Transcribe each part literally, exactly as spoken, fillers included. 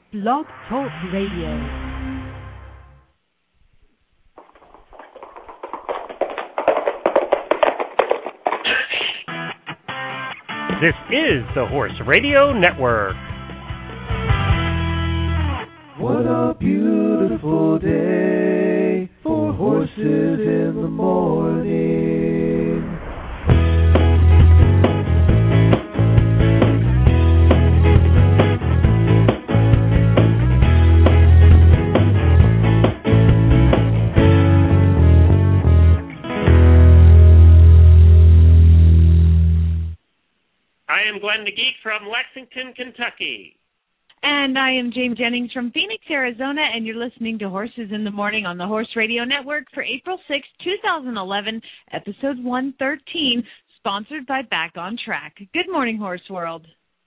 Blog Talk Radio. This is the Horse Radio Network. What a beautiful day for horses in the morning. I am Glenn the Geek from Lexington, Kentucky. And I am James Jennings from Phoenix, Arizona, and you're listening to Horses in the Morning on the Horse Radio Network for April sixth, twenty eleven, episode one thirteen, sponsored by Back on Track. Good morning, Horse World.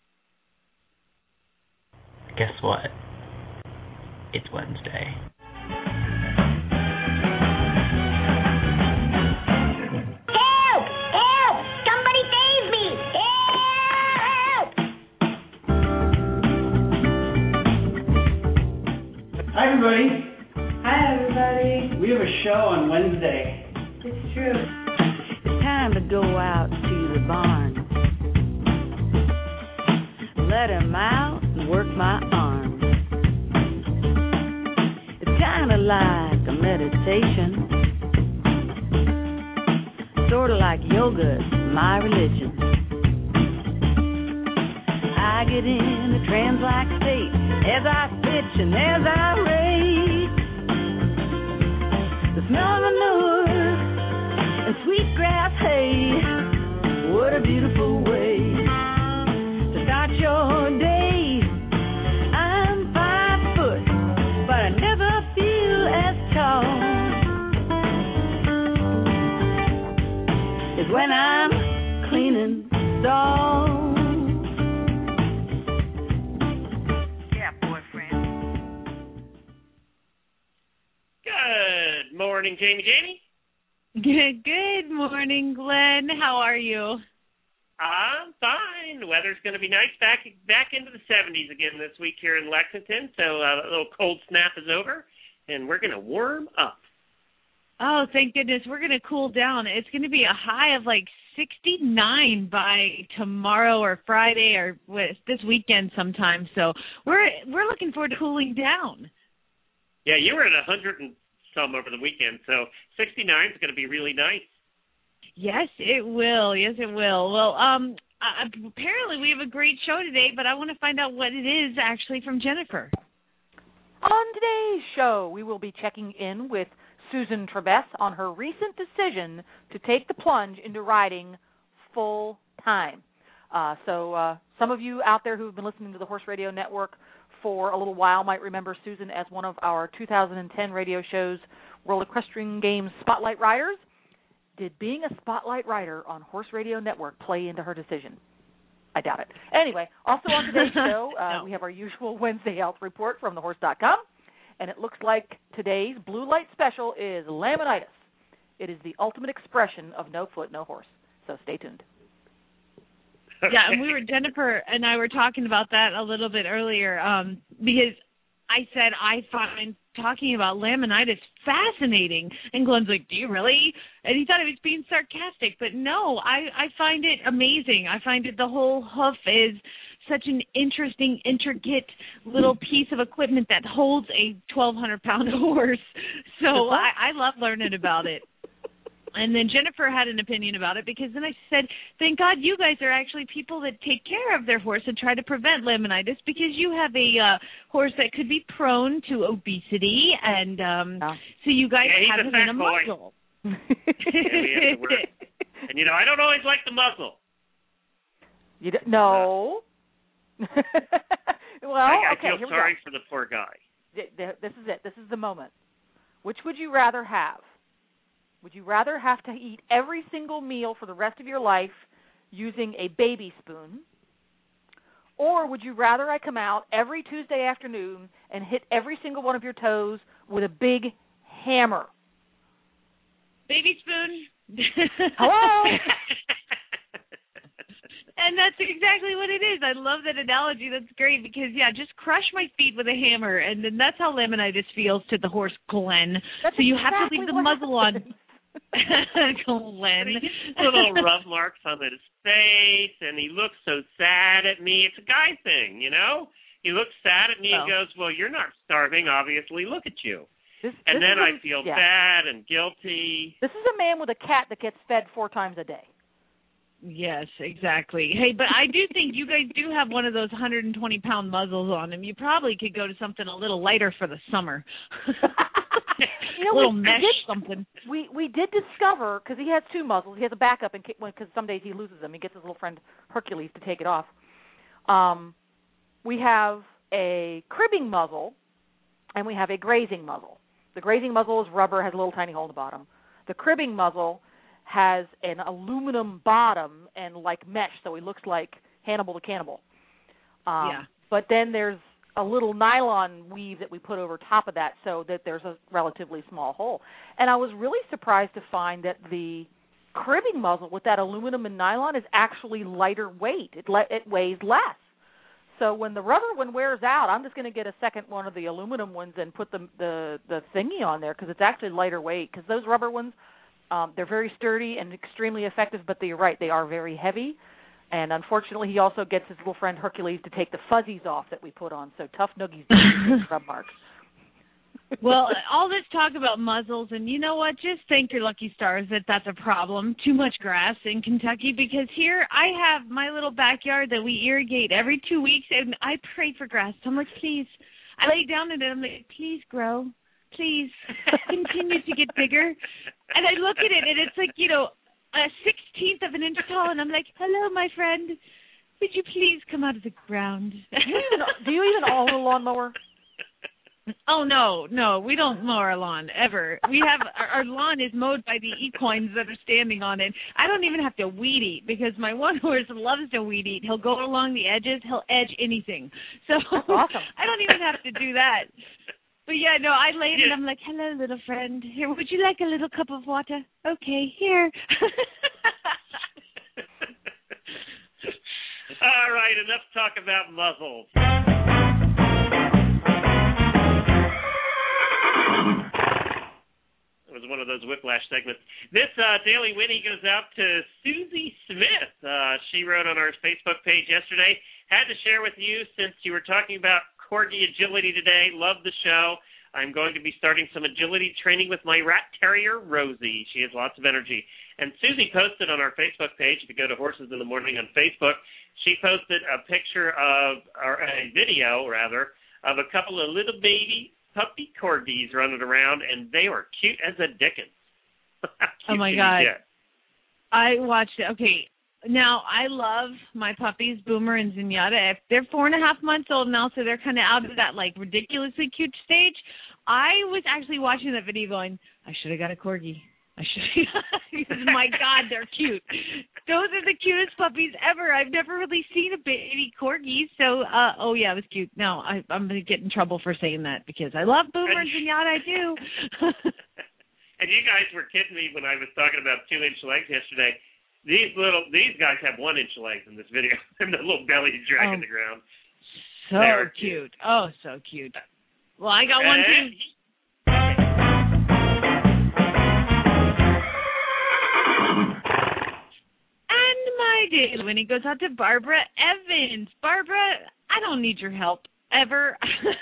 Guess what? It's Wednesday. Help! Help! Somebody save me! Help! Hi, everybody. Hi, everybody. We have a show on Wednesday. It's true. It's time to go out to the barn. Let him out and work my arms. It's kind of like a meditation. Sort of like yoga, my religion. I get in a trance-like state as I pitch and as I race. The smell of manure and sweet grass hay. What a beautiful way to start your day. I'm five foot, but I never feel as tall as when I'm cleaning stalls. Good morning, Jamie Jamie. Good, good morning, Glenn. How are you? I'm fine. The weather's going to be nice. Back back into the seventies again this week here in Lexington. So uh, a little cold snap is over, and we're going to warm up. Oh, thank goodness. We're going to cool down. It's going to be a high of like sixty-nine by tomorrow or Friday or this weekend sometime. So we're we're looking forward to cooling down. Yeah, you were at one hundred and some over the weekend, so sixty-nine is going to be really nice. Yes, it will. Yes, it will. Well, um, uh, apparently we have a great show today, but I want to find out what it is actually from Jennifer. On today's show, we will be checking in with Susan Trebess on her recent decision to take the plunge into riding full time. Uh, so uh, some of you out there who have been listening to the Horse Radio Network for a little while might remember Susan as one of our two thousand ten radio shows, World Equestrian Games Spotlight Riders. Did being a spotlight rider on Horse Radio Network play into her decision? I doubt it. Anyway, also on today's show, uh, no. we have our usual Wednesday health report from the horse dot com, and it looks like today's blue light special is laminitis. It is the ultimate expression of no foot, no horse. So stay tuned. Yeah, and we were, Jennifer and I were talking about that a little bit earlier um, because I said I find talking about laminitis fascinating. And Glenn's like, do you really? And he thought I was being sarcastic. But no, I, I find it amazing. I find it the whole hoof is such an interesting, intricate little piece of equipment that holds a twelve hundred pound horse. So I, I love learning about it. And then Jennifer had an opinion about it because then I said, thank God you guys are actually people that take care of their horse and try to prevent laminitis because you have a uh, horse that could be prone to obesity. And um, oh. so you guys yeah, have him in a muzzle. yeah, we have to work. And, you know, I don't always like the muzzle. You don't, no. Uh, well, I, I okay, feel here sorry we go. for the poor guy. This is it. This is the moment. Which would you rather have? Would you rather have to eat every single meal for the rest of your life using a baby spoon? Or would you rather I come out every Tuesday afternoon and hit every single one of your toes with a big hammer? Baby spoon. Hello? And that's exactly what it is. I love that analogy. That's great because, yeah, just crush my feet with a hammer, and then that's how laminitis feels to the horse Glenn. That's so you exactly have to leave the muzzle on. Glenn. He gets little rough marks on his face, and he looks so sad at me. It's a guy thing, you know? He looks sad at me well, and goes, well, you're not starving, obviously. Look at you. This, and this then I feel yeah. bad and guilty. This is a man with a cat that gets fed four times a day. Yes, exactly. Hey, but I do think you guys do have one of those one hundred twenty pound muzzles on him. You probably could go to something a little lighter for the summer. You know, a little we, mesh we did, something. We we did discover, because he has two muzzles. He has a backup, because some days he loses them. He gets his little friend Hercules to take it off. Um, we have a cribbing muzzle, and we have a grazing muzzle. The grazing muzzle is rubber, has a little tiny hole in the bottom. The cribbing muzzle has an aluminum bottom and like mesh, so he looks like Hannibal the Cannibal. Um, yeah. But then there's a little nylon weave that we put over top of that so that there's a relatively small hole. And I was really surprised to find that the cribbing muzzle with that aluminum and nylon is actually lighter weight. It, le- it weighs less. So when the rubber one wears out, I'm just going to get a second one of the aluminum ones and put the the, the thingy on there because it's actually lighter weight. Because those rubber ones, um, they're very sturdy and extremely effective, but you're right, they are very heavy. And unfortunately, he also gets his little friend Hercules to take the fuzzies off that we put on. So tough noogies don't get rub marks. Well, all this talk about muzzles, and you know what? Just thank your lucky stars that that's a problem. Too much grass in Kentucky, because here I have my little backyard that we irrigate every two weeks, and I pray for grass. So I'm like, please. I lay down in it. I'm like, please grow. Please continue to get bigger. And I look at it, and it's like, you know, a sixteenth of an inch tall, and I'm like, hello, my friend. Would you please come out of the ground? Do you even, do you even own a lawnmower? Oh, no, no, we don't mow our lawn, ever. We have, our, our lawn is mowed by the equines that are standing on it. I don't even have to weed eat, because my one horse loves to weed eat. He'll go along the edges, he'll edge anything. So that's awesome. I don't even have to do that. But, yeah, no, I laid it, and I'm like, hello, little friend. Here, would you like a little cup of water? Okay, here. All right, enough talk about muzzles. It was one of those whiplash segments. This uh, Daily Winnie goes out to Susie Smith. Uh, she wrote on our Facebook page yesterday, had to share with you since you were talking about Corgi agility today. Love the show. I'm going to be starting some agility training with my rat terrier, Rosie. She has lots of energy. And Susie posted on our Facebook page, if you go to Horses in the Morning on Facebook, she posted a picture of, or a video, rather, of a couple of little baby puppy corgis running around, and they were cute as a dickens. Oh, my God. I watched it. Okay, now I love my puppies, Boomer and Zenyatta. They're four and a half months old now, so they're kind of out of that, like, ridiculously cute stage. I was actually watching that video going, I should have got a corgi. I should because, my God, they're cute. Those are the cutest puppies ever. I've never really seen a baby corgi. So, uh, oh, yeah, it was cute. No, I, I'm going to get in trouble for saying that because I love Boomer and Zenyatta. I do. And you guys were kidding me when I was talking about two-inch legs yesterday. These little, these guys have one-inch legs in this video, and the little bellies dragging oh, the ground. So cute. cute. Oh, so cute. Well, I got one, too. Daily when he goes out to Barbara Evans. Barbara, I don't need your help ever.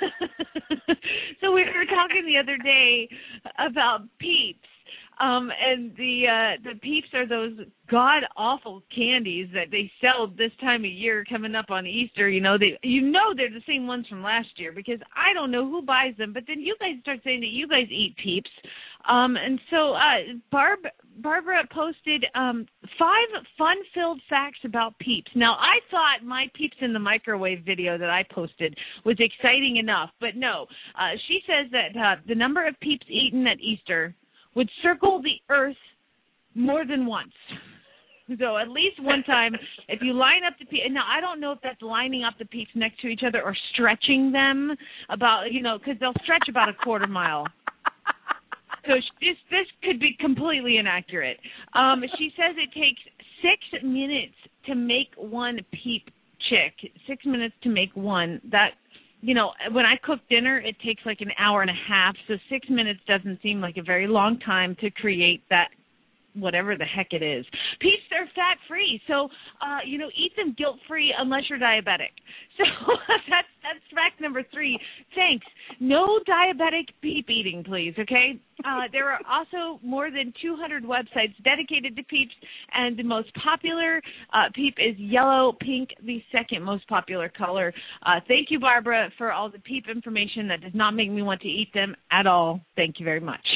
So we were talking the other day about Peeps. Um, and the uh, the Peeps are those god-awful candies that they sell this time of year coming up on Easter. You know, they you know they're the same ones from last year because I don't know who buys them. But then you guys start saying that you guys eat Peeps. Um, and so uh, Barb, Barbara posted um, five fun-filled facts about Peeps. Now, I thought my Peeps in the microwave video that I posted was exciting enough. But no, uh, she says that uh, the number of Peeps eaten at Easter would circle the earth more than once. So at least one time, if you line up the Peeps, now I don't know if that's lining up the Peeps next to each other or stretching them about, you know, because they'll stretch about a quarter mile. So this this could be completely inaccurate. Um, she says it takes six minutes to make one peep chick. Six minutes to make one. That, you know, when I cook dinner, it takes like an hour and a half. So six minutes doesn't seem like a very long time to create that, whatever the heck it is. Peeps are fat-free, so, uh, you know, eat them guilt-free unless you're diabetic. So that's that's fact number three. Thanks. No diabetic peep eating, please, okay? Uh, there are also more than two hundred websites dedicated to peeps, and the most popular uh, peep is yellow pink, the second most popular color. Uh, thank you, Barbara, for all the peep information. That does not make me want to eat them at all. Thank you very much.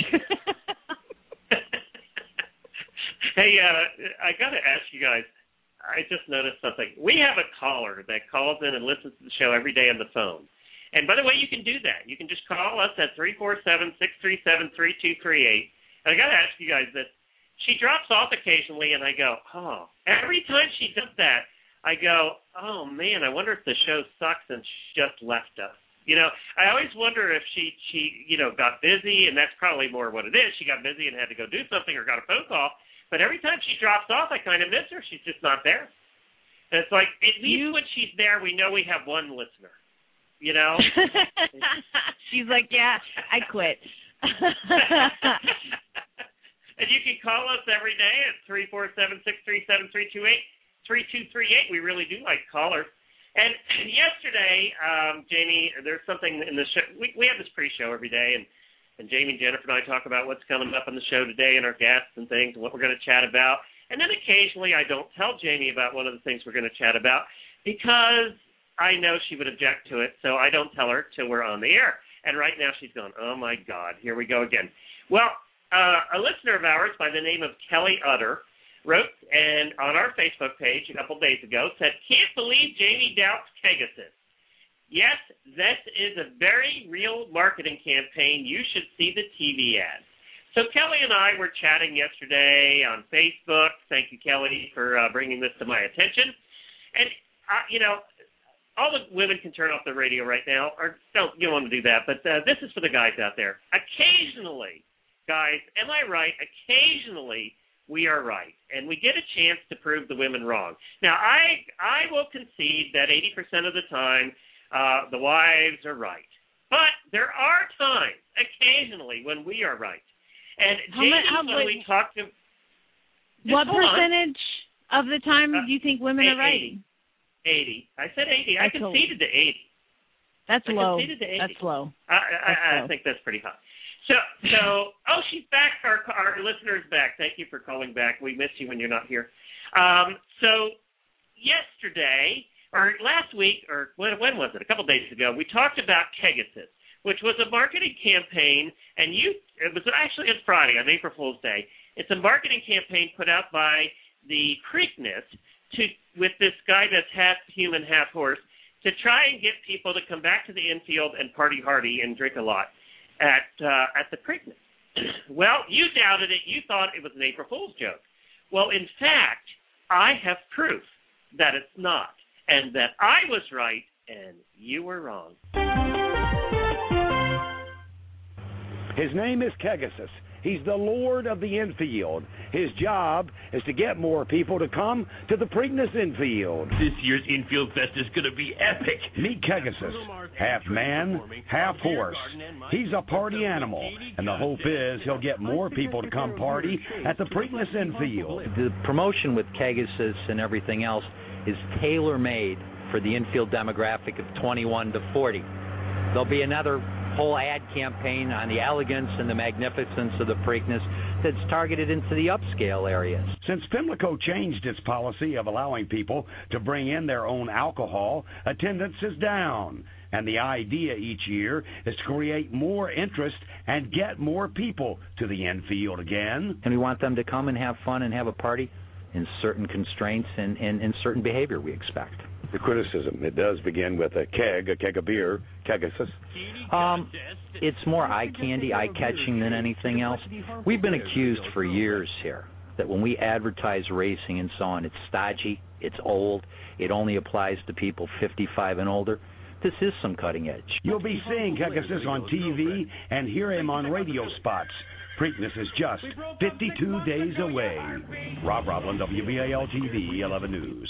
Hey, uh, I got to ask you guys, I just noticed something. We have a caller that calls in and listens to the show every day on the phone. And by the way, you can do that. You can just call us at three four seven, six three seven, three two three eight. And I got to ask you guys this. She drops off occasionally, and I go, oh. Every time she does that, I go, oh, man, I wonder if the show sucks and she just left us. You know, I always wonder if she, she, you know, got busy, and that's probably more what it is. She got busy and had to go do something or got a phone call. But every time she drops off, I kind of miss her. She's just not there. And it's like, at least you, when she's there, we know we have one listener. You know? She's like, yeah, I quit. And you can call us every day at three four seven, six three seven, three two eight, three two three eight. We really do like callers. And yesterday, um, Jamie, there's something in the show. We, we have this pre-show every day, and And Jamie and Jennifer and I talk about what's coming up on the show today and our guests and things and what we're going to chat about. And then occasionally I don't tell Jamie about one of the things we're going to chat about because I know she would object to it, so I don't tell her till we're on the air. And right now she's going, oh, my God, here we go again. Well, uh, a listener of ours by the name of Kelly Utter wrote and on our Facebook page a couple days ago, said, can't believe Jamie doubts Pegasus. Yes, this is a very real marketing campaign. You should see the T V ad. So Kelly and I were chatting yesterday on Facebook. Thank you, Kelly, for uh, bringing this to my attention. And, uh, you know, all the women can turn off the radio right now, or don't, you don't want to do that, but uh, this is for the guys out there. Occasionally, guys, am I right? Occasionally, we are right, and we get a chance to prove the women wrong. Now, I I will concede that eighty percent of the time, Uh, the wives are right. But there are times, occasionally, when we are right. And Jamie, how, when we talk to... What percentage on. of the time uh, do you think women are right? eighty. I said eighty. That's I conceded low. to eighty. That's I low. conceded to eighty. That's low. I, I, that's I, low. I think that's pretty high. So, so oh, she's back. Our, our listener's back. Thank you for calling back. We miss you when you're not here. Um, so, yesterday... Or last week, or when, when was it? A couple days ago, we talked about Pegasus, which was a marketing campaign, and you it was actually on Friday, on April Fool's Day. It's a marketing campaign put out by the Preakness to with this guy that's half human, half horse, to try and get people to come back to the infield and party hardy and drink a lot at uh, at the Preakness. Well, you doubted it. You thought it was an April Fool's joke. Well, in fact, I have proof that it's not. And that I was right, and you were wrong. His name is Pegasus. He's the Lord of the infield. His job is to get more people to come to the Preakness infield. This year's Infield Fest is going to be epic. Meet Pegasus, half man, half horse. He's a party animal, and the hope is he'll get more people to come party at the Preakness infield. The promotion with Pegasus and everything else is tailor-made for the infield demographic of twenty-one to forty. There'll be another whole ad campaign on the elegance and the magnificence of the Preakness that's targeted into the upscale areas. Since Pimlico changed its policy of allowing people to bring in their own alcohol, attendance is down. And the idea each year is to create more interest and get more people to the infield again. And we want them to come and have fun and have a party in certain constraints and, and, and certain behavior we expect. The criticism, it does begin with a keg, a keg of beer, Pegasus. Um, it's more eye candy, eye catching than anything else. We've been accused for years here that when we advertise racing and so on, it's stodgy, it's old, it only applies to people fifty-five and older. This is some cutting edge. You'll be seeing Pegasus on T V and hear him on radio spots. Preakness is just fifty-two days away. Rob Robin, W B A L T V, eleven News.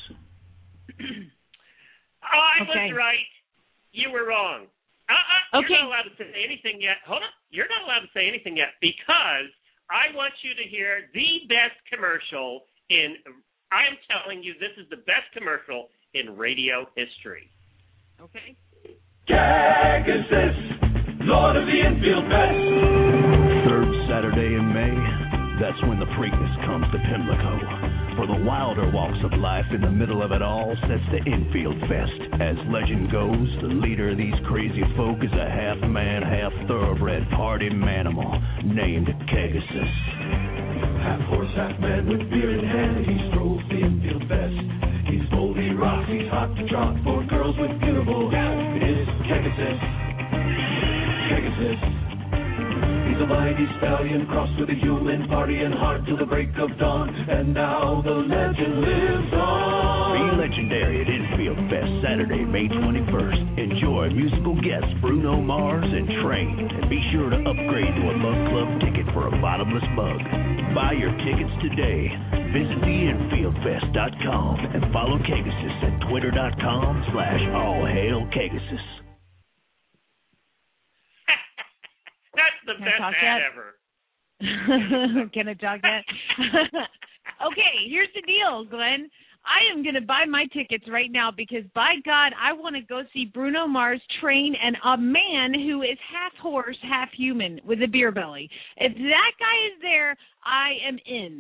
I Okay. was right. You were wrong. Uh-uh, Okay. You're not allowed to say anything yet. Hold on. You're not allowed to say anything yet because I want you to hear the best commercial in, I am telling you, this is the best commercial in radio history. Okay? Pegasus, Lord of the Infield Best. Third Saturday in May, that's when the Preakness comes to Pimlico. For the wilder walks of life, in the middle of it all sets the Infield Fest. As legend goes, the leader of these crazy folk is a half-man, half-thoroughbred party manimal named Pegasus. Half horse, half man with beer in hand, he strolls the Infield Fest. He's bold, he rocks, he's hot to trot for girls with beautiful hair. It's Pegasus, Pegasus. He's a mighty stallion crossed with a human, partying hard till the break of dawn. And now the legend lives on. Be legendary at Infield Fest Saturday, May twenty-first. Enjoy musical guests Bruno Mars and Train. And be sure to upgrade to a Love Club ticket for a bottomless mug. Buy your tickets today. Visit the infield fest dot com and follow Pegasus at twitter dot com slash all hail Pegasus. That's the Can I best talk ad yet? ever. Can I talk yet? Okay, here's the deal, Glenn. I am going to buy my tickets right now because, by God, I want to go see Bruno Mars, Train, and a man who is half horse, half human with a beer belly. If that guy is there, I am in.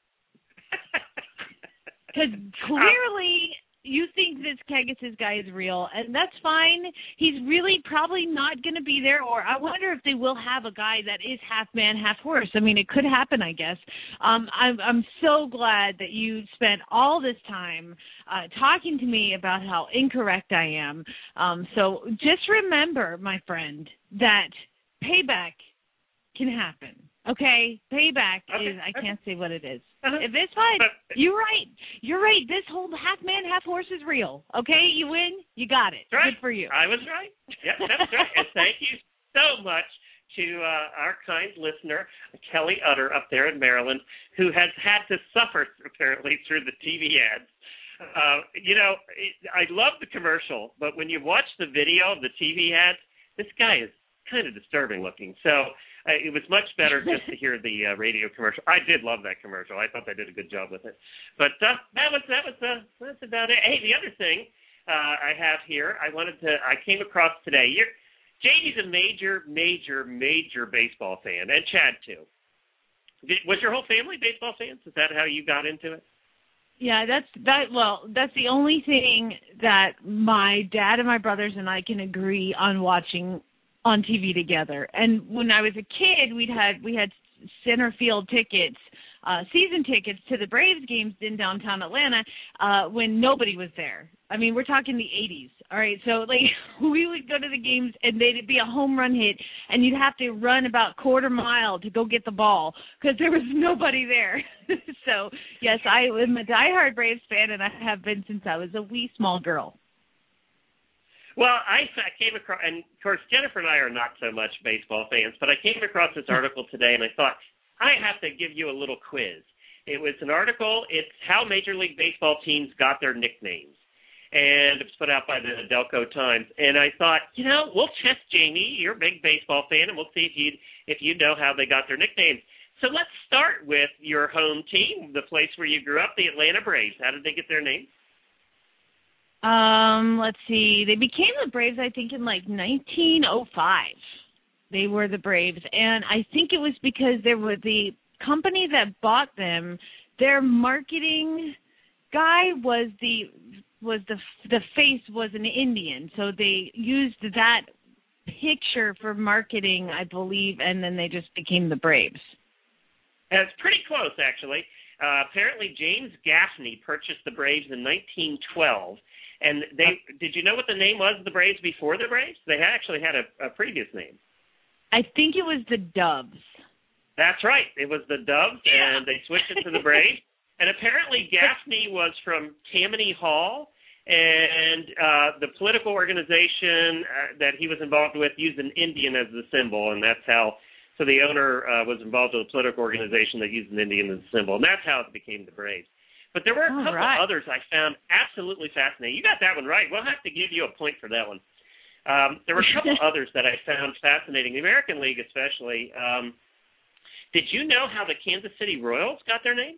Because clearly you think this Pegasus guy is real, and that's fine. He's really probably not going to be there, or I wonder if they will have a guy that is half man, half horse. I mean, it could happen, I guess. Um, I'm, I'm so glad that you spent all this time uh, talking to me about how incorrect I am. Um, so just remember, my friend, that payback can happen. Okay, payback Okay. is, I can't say what it is. Uh-huh. If it's fine, you're right. You're right. This whole half man, half horse is real. Okay, you win, you got it. Right. Good for you. I was right. Yep, that's right. And thank you so much to uh, our kind listener, Kelly Utter, up there in Maryland, who has had to suffer, apparently, through the T V ads. Uh, you know, it, I love the commercial, but when you watch the video of the T V ads, this guy is kind of disturbing looking. So uh, it was much better just to hear the uh, radio commercial. I did love that commercial. I thought they did a good job with it. But uh, that was that was uh, that's about it. Hey, the other thing uh, I have here, I wanted to, I came across today. You're, Jamie's a major, major, major baseball fan, and Chad too. Did, was your whole family baseball fans? Is that how you got into it? Yeah, that's that. Well, that's the only thing that my dad and my brothers and I can agree on watching on T V together. And when I was a kid, we'd had we had center field tickets, uh, season tickets to the Braves games in downtown Atlanta uh, when nobody was there. I mean, we're talking the eighties. All right, so like we would go to the games and they'd be a home run hit, and you'd have to run about quarter mile to go get the ball because there was nobody there. So yes, I am a diehard Braves fan, and I have been since I was a wee small girl. Well, I, I came across, and of course, Jennifer and I are not so much baseball fans, but I came across this article today, and I thought, I have to give you a little quiz. It was an article, it's how Major League Baseball teams got their nicknames, and it was put out by the Delco Times, and I thought, you know, we'll test Jamie, you're a big baseball fan, and we'll see if you if you know how they got their nicknames. So let's start with your home team, the place where you grew up, the Atlanta Braves. How did they get their name? Um, let's see. They became the Braves, I think, in like nineteen oh five. They were the Braves, and I think it was because they were the company that bought them. Their marketing guy was the was the the face was an Indian, so they used that picture for marketing, I believe, and then they just became the Braves. And it's pretty close, actually. Uh, apparently, James Gaffney purchased the Braves in nineteen twelve. And they did you know what the name was of the Braves before the Braves? They actually had a, a previous name. I think it was the Doves. That's right. It was the Doves, yeah. And they switched it to the Braves. And apparently Gaffney was from Tammany Hall, and uh, the political organization uh, that he was involved with used an Indian as the symbol, and that's how So the owner uh, was involved with a political organization that used an Indian as a symbol, and that's how it became the Braves. But there were a All couple right. others I found absolutely fascinating. You got that one right. We'll have to give you a point for that one. Um, there were a couple others that I found fascinating, the American League especially. Um, did you know how the Kansas City Royals got their name?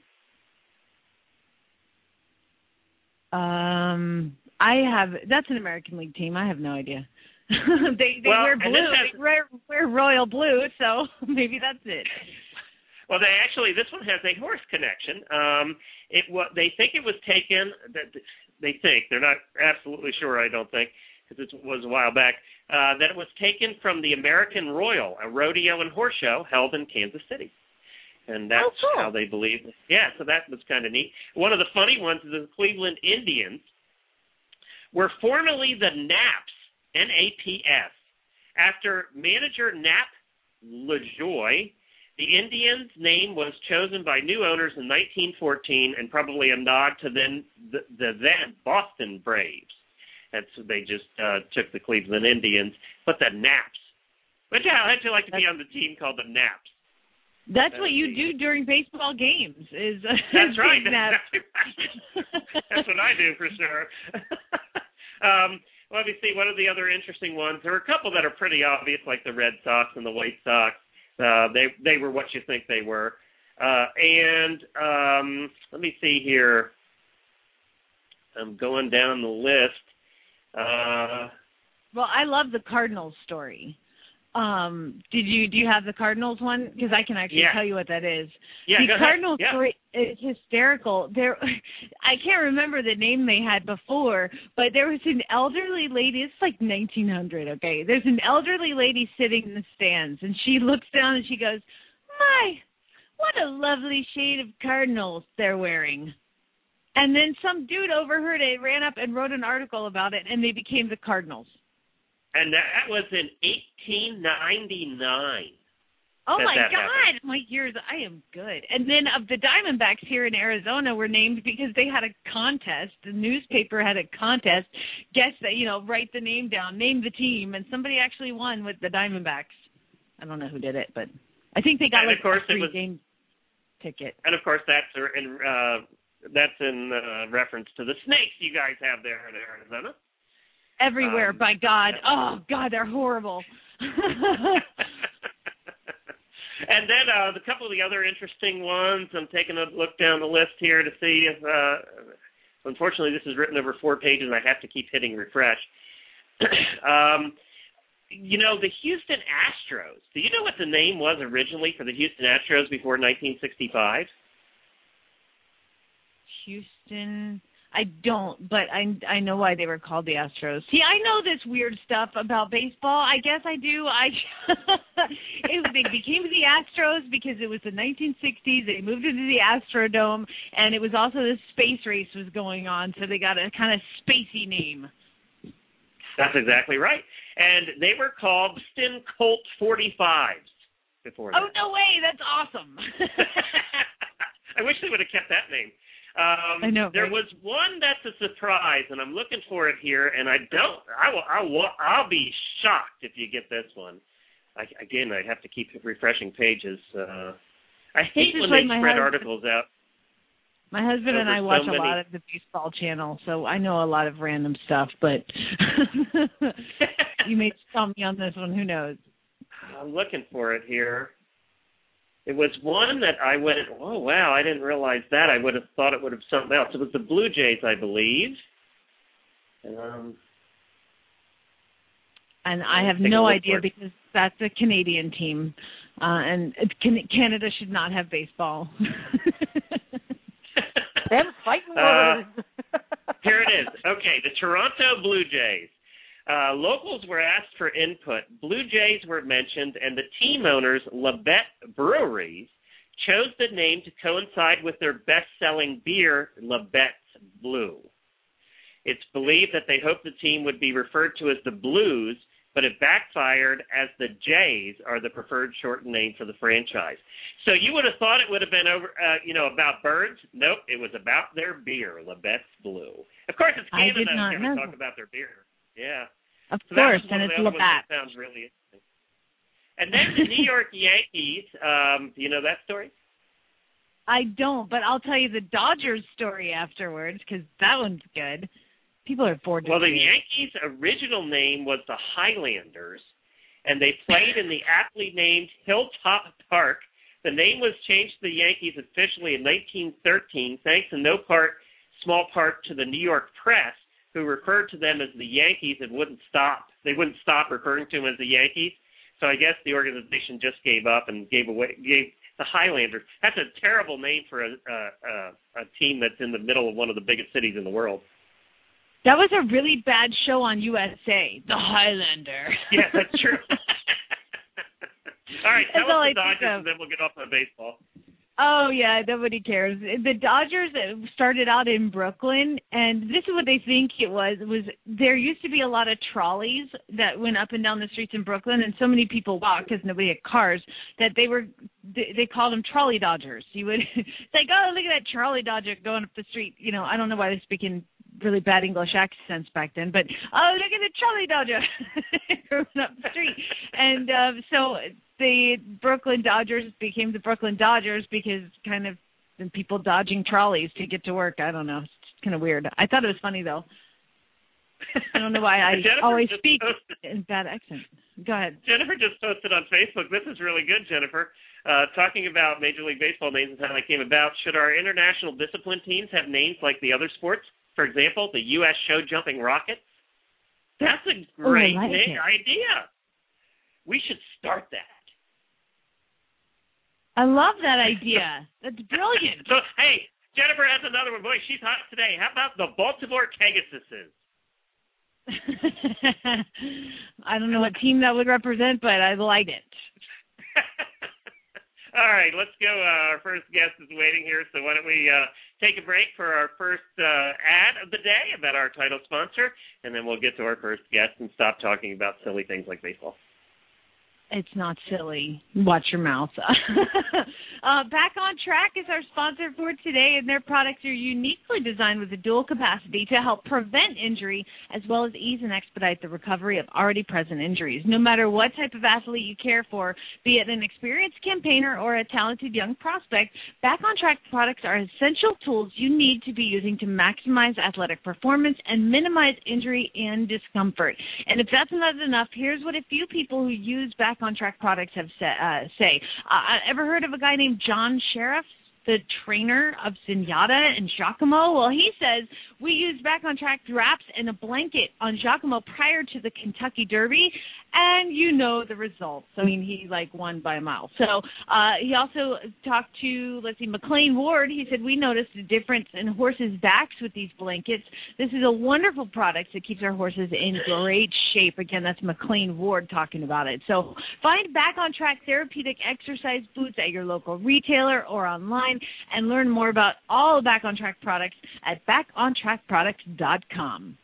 Um, I have. That's an American League team. I have no idea. they they well, wear blue. Has, they wear, wear royal blue, so maybe that's it. Well, they actually this one has a horse connection. Um, it what they think it was taken. That they think they're not absolutely sure. I don't think because it was a while back. Uh, that it was taken from the American Royal, a rodeo and horse show held in Kansas City. And that's oh, cool. how they believe. Yeah, so that was kind of neat. One of the funny ones is the Cleveland Indians were formerly the Naps, N A P S. After manager Nap LaJoie, the Indians' name was chosen by new owners in nineteen fourteen and probably a nod to then the, the then Boston Braves. That's they just uh, took the Cleveland Indians, but the Naps. But yeah, I'd like to be on the team called the Naps. That's what you do during baseball games. Is uh, that's right. Naps. That's what I do for sure. um, let me see. What are the other interesting ones? There are a couple that are pretty obvious, like the Red Sox and the White Sox. Uh, they they were what you think they were. Uh, and um, let me see here. I'm going down the list. Uh, well, I love the Cardinals story. Um, did you do you have the Cardinals one? Because I can actually yeah. tell you what that is. Yeah, the go Cardinals ahead. Yeah. story is hysterical. There, I can't remember the name they had before, but there was an elderly lady. It's like nineteen hundred. Okay, there's an elderly lady sitting in the stands, and she looks down and she goes, "My, what a lovely shade of Cardinals they're wearing." And then some dude overheard it, ran up and wrote an article about it, and they became the Cardinals. And that was in eighteen ninety-nine. Oh, my God. Happened. My years, I am good. And then of the Diamondbacks here in Arizona were named because they had a contest. The newspaper had a contest. Guess that, you know, write the name down, name the team, and somebody actually won with the Diamondbacks. I don't know who did it, but I think they got and like of course a free it was, game ticket. And, of course, that's in, uh, that's in uh, reference to the snakes you guys have there in Arizona. Everywhere, um, by God. Oh, God, they're horrible. And then uh, a couple of the other interesting ones, I'm taking a look down the list here to see if, uh, unfortunately, this is written over four pages, and I have to keep hitting refresh. um, you know, the Houston Astros, do you know what the name was originally for the Houston Astros before nineteen sixty-five? Houston... I don't, but I I know why they were called the Astros. See, I know this weird stuff about baseball. I guess I do. I it, they became the Astros because it was the nineteen sixties. They moved into the Astrodome, and it was also the space race was going on, so they got a kind of spacey name. That's exactly right. And they were called Houston Colt forty-fives before that. Oh, no way. That's awesome. I wish they would have kept that name. Um, I know. There Right? was one that's a surprise, and I'm looking for it here, and I don't. I will. I will. I'll be shocked if you get this one. I, again, I have to keep refreshing pages. Uh, I hate when like they spread husband, articles out. My husband and I so watch many. a lot of the baseball channel, so I know a lot of random stuff. But you may tell me on this one. Who knows? I'm looking for it here. It was one that I went, oh, wow, I didn't realize that. I would have thought it would have something else. It was the Blue Jays, I believe. Um, and I have no idea because that's a Canadian team, uh, and it, can, Canada should not have baseball. Them fighting words. Uh, here it is. Okay, the Toronto Blue Jays. Uh, locals were asked for input. Blue Jays were mentioned, and the team owners, Labatt Breweries, chose the name to coincide with their best-selling beer, Labatt's Blue. It's believed that they hoped the team would be referred to as the Blues, but it backfired as the Jays are the preferred shortened name for the franchise. So you would have thought it would have been over, uh, you know, about birds. Nope, it was about their beer, Labatt's Blue. Of course, it's I Canada did not that's going to know. talk about their beer. Yeah. Of so course, that was and one it's of the other ones Labatt. that sounds really interesting. And then the New York Yankees, um, do you know that story? I don't, but I'll tell you the Dodgers story afterwards because that one's good. People are bored to Well, the see it. Yankees' original name was the Highlanders, and they played in the aptly named Hilltop Park. The name was changed to the Yankees officially in nineteen thirteen, thanks in no part, small part, to the New York press, who referred to them as the Yankees and wouldn't stop. They wouldn't stop referring to them as the Yankees. So I guess the organization just gave up and gave away gave the Highlanders. That's a terrible name for a, a, a, a team that's in the middle of one of the biggest cities in the world. That was a really bad show on U S A, The Highlander. Yeah, that's true. All right, tell That's all us I the Dodgers, think of. and then we'll get off on baseball. Oh, yeah, nobody cares. The Dodgers started out in Brooklyn, and this is what they think it was. It was there used to be a lot of trolleys that went up and down the streets in Brooklyn, and so many people walked because nobody had cars that they were they, they called them trolley dodgers. You would it's like, oh, look at that trolley dodger going up the street. You know, I don't know why they're speaking really bad English accents back then, but oh, look at the trolley dodger going up the street. And uh, so the Brooklyn Dodgers became the Brooklyn Dodgers because kind of the people dodging trolleys to get to work. I don't know. It's kind of weird. I thought it was funny, though. I don't know why I always speak posted. in bad accent. Go ahead. Jennifer just posted on Facebook. This is really good, Jennifer. Uh, talking about Major League Baseball names and how they came about. Should our international discipline teams have names like the other sports? For example, the U S show jumping rockets. That's a great oh, I like name, it. idea. We should start that. I love that idea. That's brilliant. So, hey, Jennifer has another one. Boy, she's hot today. How about the Baltimore Kegasuses? I don't know what team that would represent, but I like it. All right, let's go. Uh, our first guest is waiting here, so why don't we uh, take a break for our first uh, ad of the day about our title sponsor, and then we'll get to our first guest and stop talking about silly things like baseball. It's not silly. Watch your mouth. uh, Back on Track is our sponsor for today, and their products are uniquely designed with a dual capacity to help prevent injury as well as ease and expedite the recovery of already present injuries. No matter what type of athlete you care for, be it an experienced campaigner or a talented young prospect, Back on Track products are essential tools you need to be using to maximize athletic performance and minimize injury and discomfort. And if that's not enough, here's what a few people who use Back on Track products have sa- uh, say. Uh, ever heard of a guy named John Sheriff, the trainer of Zenyatta and Giacomo? Well, he says, we used Back on Track wraps and a blanket on Giacomo prior to the Kentucky Derby, and you know the results. I mean, he, like, won by a mile. So uh, he also talked to, let's see, McLean Ward. He said, we noticed a difference in horses' backs with these blankets. This is a wonderful product that keeps our horses in great shape. Again, that's McLean Ward talking about it. So find Back on Track therapeutic exercise boots at your local retailer or online, and learn more about all Back on Track products at back on track products dot com.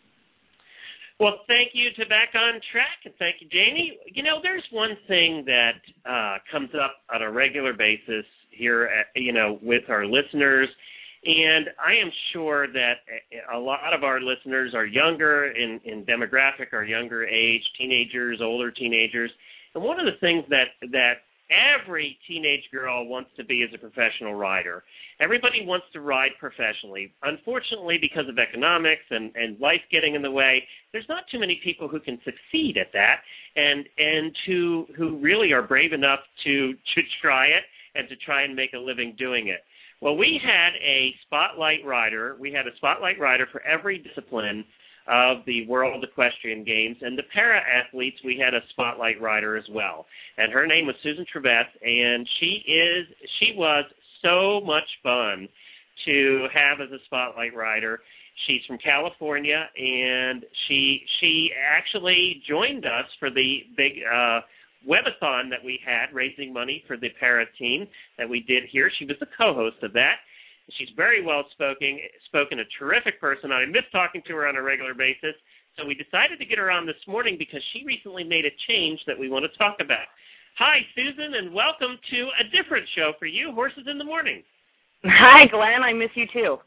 Well, thank you to Back on Track, and thank you, Jamie. You know, there's one thing that uh, comes up on a regular basis here, at, you know, with our listeners, and I am sure that a lot of our listeners are younger in, in demographic, are younger age, teenagers, older teenagers, and one of the things that that every teenage girl wants to be is a professional rider. Everybody wants to ride professionally. Unfortunately, because of economics and, and life getting in the way, there's not too many people who can succeed at that and and to who really are brave enough to, to try it and to try and make a living doing it. Well, we had a spotlight rider. We had a spotlight rider for every discipline of the World Equestrian Games, and the para-athletes, we had a spotlight rider as well. And her name was Susan Trebeth, and she is she was so much fun to have as a spotlight rider. She's from California, and she she actually joined us for the big uh, webathon that we had, raising money for the para team that we did here. She was the co-host of that. She's very well-spoken, spoken, a terrific person. I miss talking to her on a regular basis, so we decided to get her on this morning because she recently made a change that we want to talk about. Hi, Susan, and welcome to a different show for you, Horses in the Morning. Hi, Glenn. I miss you, too.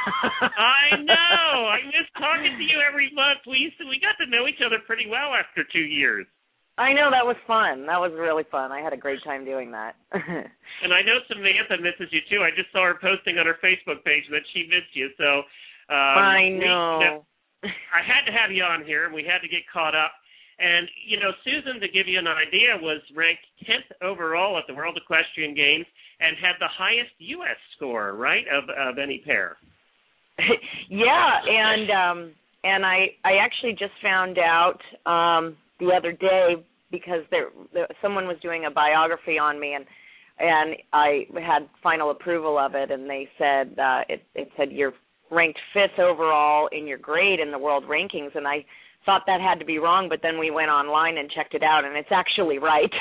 I know. I miss talking to you every month. We used to, we got to know each other pretty well after two years. I know, that was fun. That was really fun. I had a great time doing that. And I know Samantha misses you too. I just saw her posting on her Facebook page that she missed you. So um, I know. We, you know. I had to have you on here, and we had to get caught up. And, you know, Susan, to give you an idea, was ranked tenth overall at the World Equestrian Games and had the highest U S score, right, of, of any pair. Yeah, and um, and I I actually just found out um, the other day because there, there someone was doing a biography on me, and and I had final approval of it, and they said uh, it it said you're ranked fifth overall in your grade in the world rankings, and I thought that had to be wrong, but then we went online and checked it out, and it's actually right.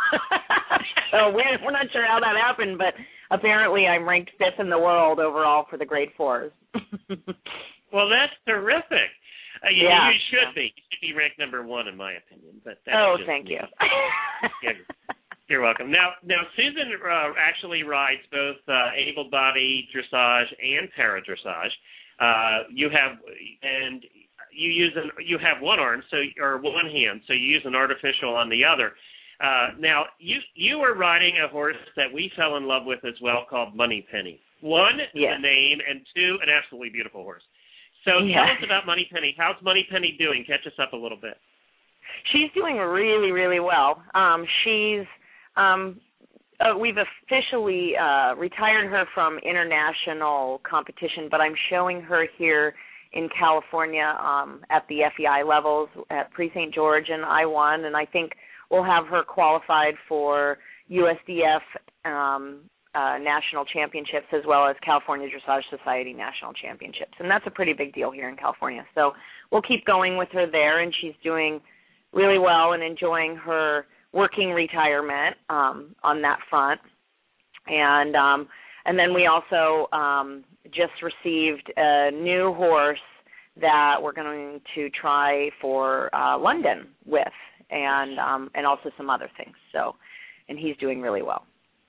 So we're, we're not sure how that happened, but apparently I'm ranked fifth in the world overall for the grade fours. Well, that's terrific. Uh, you, yeah. you should be. You should be ranked number one, in my opinion. But that's oh, just thank me. you. Yeah, you're welcome. Now, now Susan uh, actually rides both uh, able-bodied dressage and para-dressage. Uh, you have and you use an you have one arm, so or one hand, so you use an artificial on the other. Uh, now, you you were riding a horse that we fell in love with as well, called Moneypenny. One, yes. the name, and two, an absolutely beautiful horse. So yeah. tell us about Moneypenny. How's Moneypenny doing? Catch us up a little bit. She's doing really, really well. Um, she's um, uh, we've officially uh, retired her from international competition, but I'm showing her here in California um, at the F E I levels at Prix Saint George, and I won, and I think we'll have her qualified for U S D F um, uh, national championships as well as California Dressage Society national championships, and that's a pretty big deal here in California. So we'll keep going with her there, and she's doing really well and enjoying her working retirement um, on that front. And um, and then we also um, just received a new horse that we're going to try for uh, London with, and um, and also some other things. So, and he's doing really well.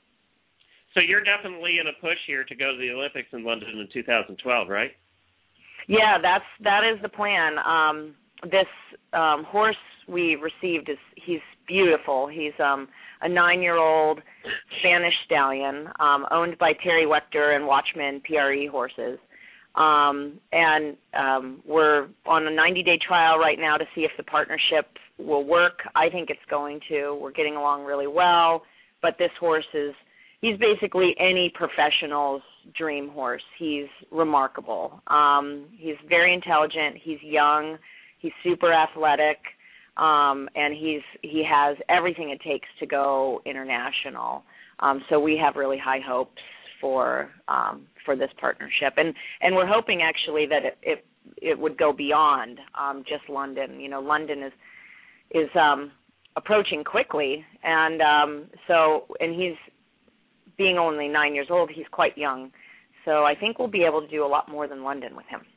So you're definitely in a push here to go to the Olympics in London in two thousand twelve, right? Yeah, that's that is the plan. Um, this um, horse we received is he's beautiful. He's um, a nine-year-old Spanish stallion um, owned by Terry Wechter and Watchman P R E horses. Um, and um, we're on a ninety-day trial right now to see if the partnership will work. I think it's going to. We're getting along really well, but this horse is, he's basically any professional's dream horse. He's remarkable. Um, he's very intelligent. He's young. He's super athletic, um, and he's he has everything it takes to go international. Um, so we have really high hopes for um, for this partnership, and and we're hoping actually that it it, it would go beyond um, just London. You know, London is is um, approaching quickly, and um, so and he's being only nine years old. He's quite young, so I think we'll be able to do a lot more than London with him.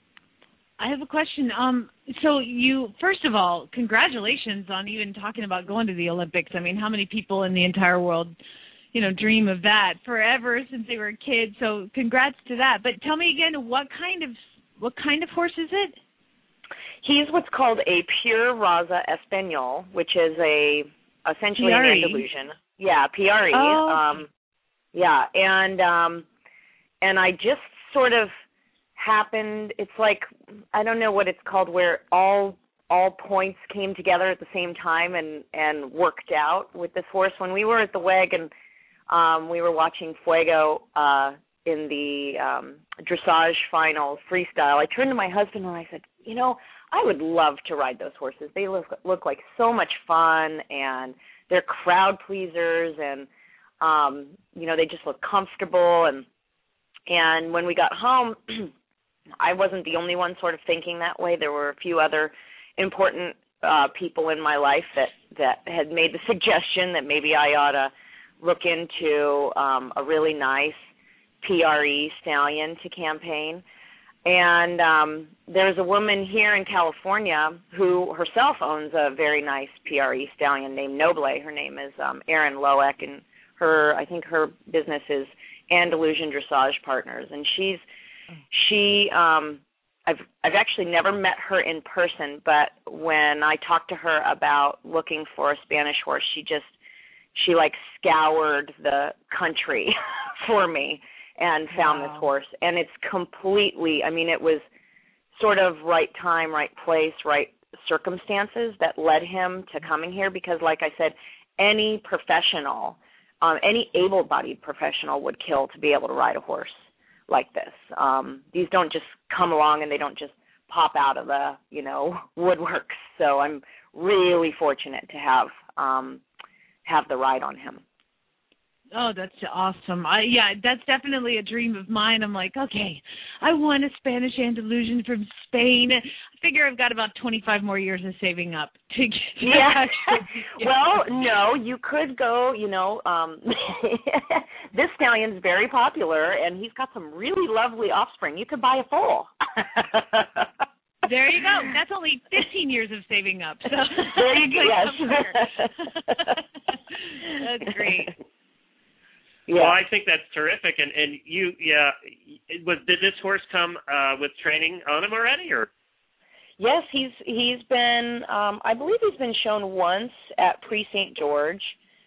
I have a question. Um, so you, first of all, congratulations on even talking about going to the Olympics. I mean, how many people in the entire world, you know, dream of that forever since they were a kid? So congrats to that. But tell me again, what kind of what kind of horse is it? He's what's called a pure Raza Español, which is a essentially P R E. an Andalusian. Yeah, P R E. Oh. Um, yeah, and um, and I just sort of happened. It's like, I don't know what it's called, where all all points came together at the same time and and worked out with this horse. When we were at the W E G and um, we were watching Fuego uh, in the um, dressage final freestyle, I turned to my husband and I said, you know, I would love to ride those horses. They look look like so much fun, and they're crowd pleasers, and um, you know, they just look comfortable. And and when we got home, I wasn't the only one sort of thinking that way. There were a few other important uh, people in my life that, that had made the suggestion that maybe I ought to look into um, a really nice P R E stallion to campaign. And um, there's a woman here in California who herself owns a very nice P R E stallion named Noble. Her name is um, Erin Loeck, and her I think her business is Andalusian Dressage Partners, and she's She um, I've I've actually never met her in person, but when I talked to her about looking for a Spanish horse, she just she like scoured the country for me and found wow. this horse. And it's completely, I mean, it was sort of right time, right place, right circumstances that led him to coming here, because like I said, any professional, um, any able-bodied professional would kill to be able to ride a horse like this. Um, these don't just come along and they don't just pop out of the, you know, woodworks. So I'm really fortunate to have um, have the ride on him. Oh, that's awesome. I, yeah, that's definitely a dream of mine. I'm like, okay, I want a Spanish Andalusian from Spain. I figure I've got about twenty-five more years of saving up to get to yeah. Well, no, you could go, you know, um, this stallion's very popular, and he's got some really lovely offspring. You could buy a foal. There you go. That's only fifteen years of saving up. So there you go. Yes. That's great. Yeah. Well, I think that's terrific. And, and you, yeah, was did this horse come uh, with training on him already, or? Yes, he's he's been. Um, I believe he's been shown once at Prix Saint George,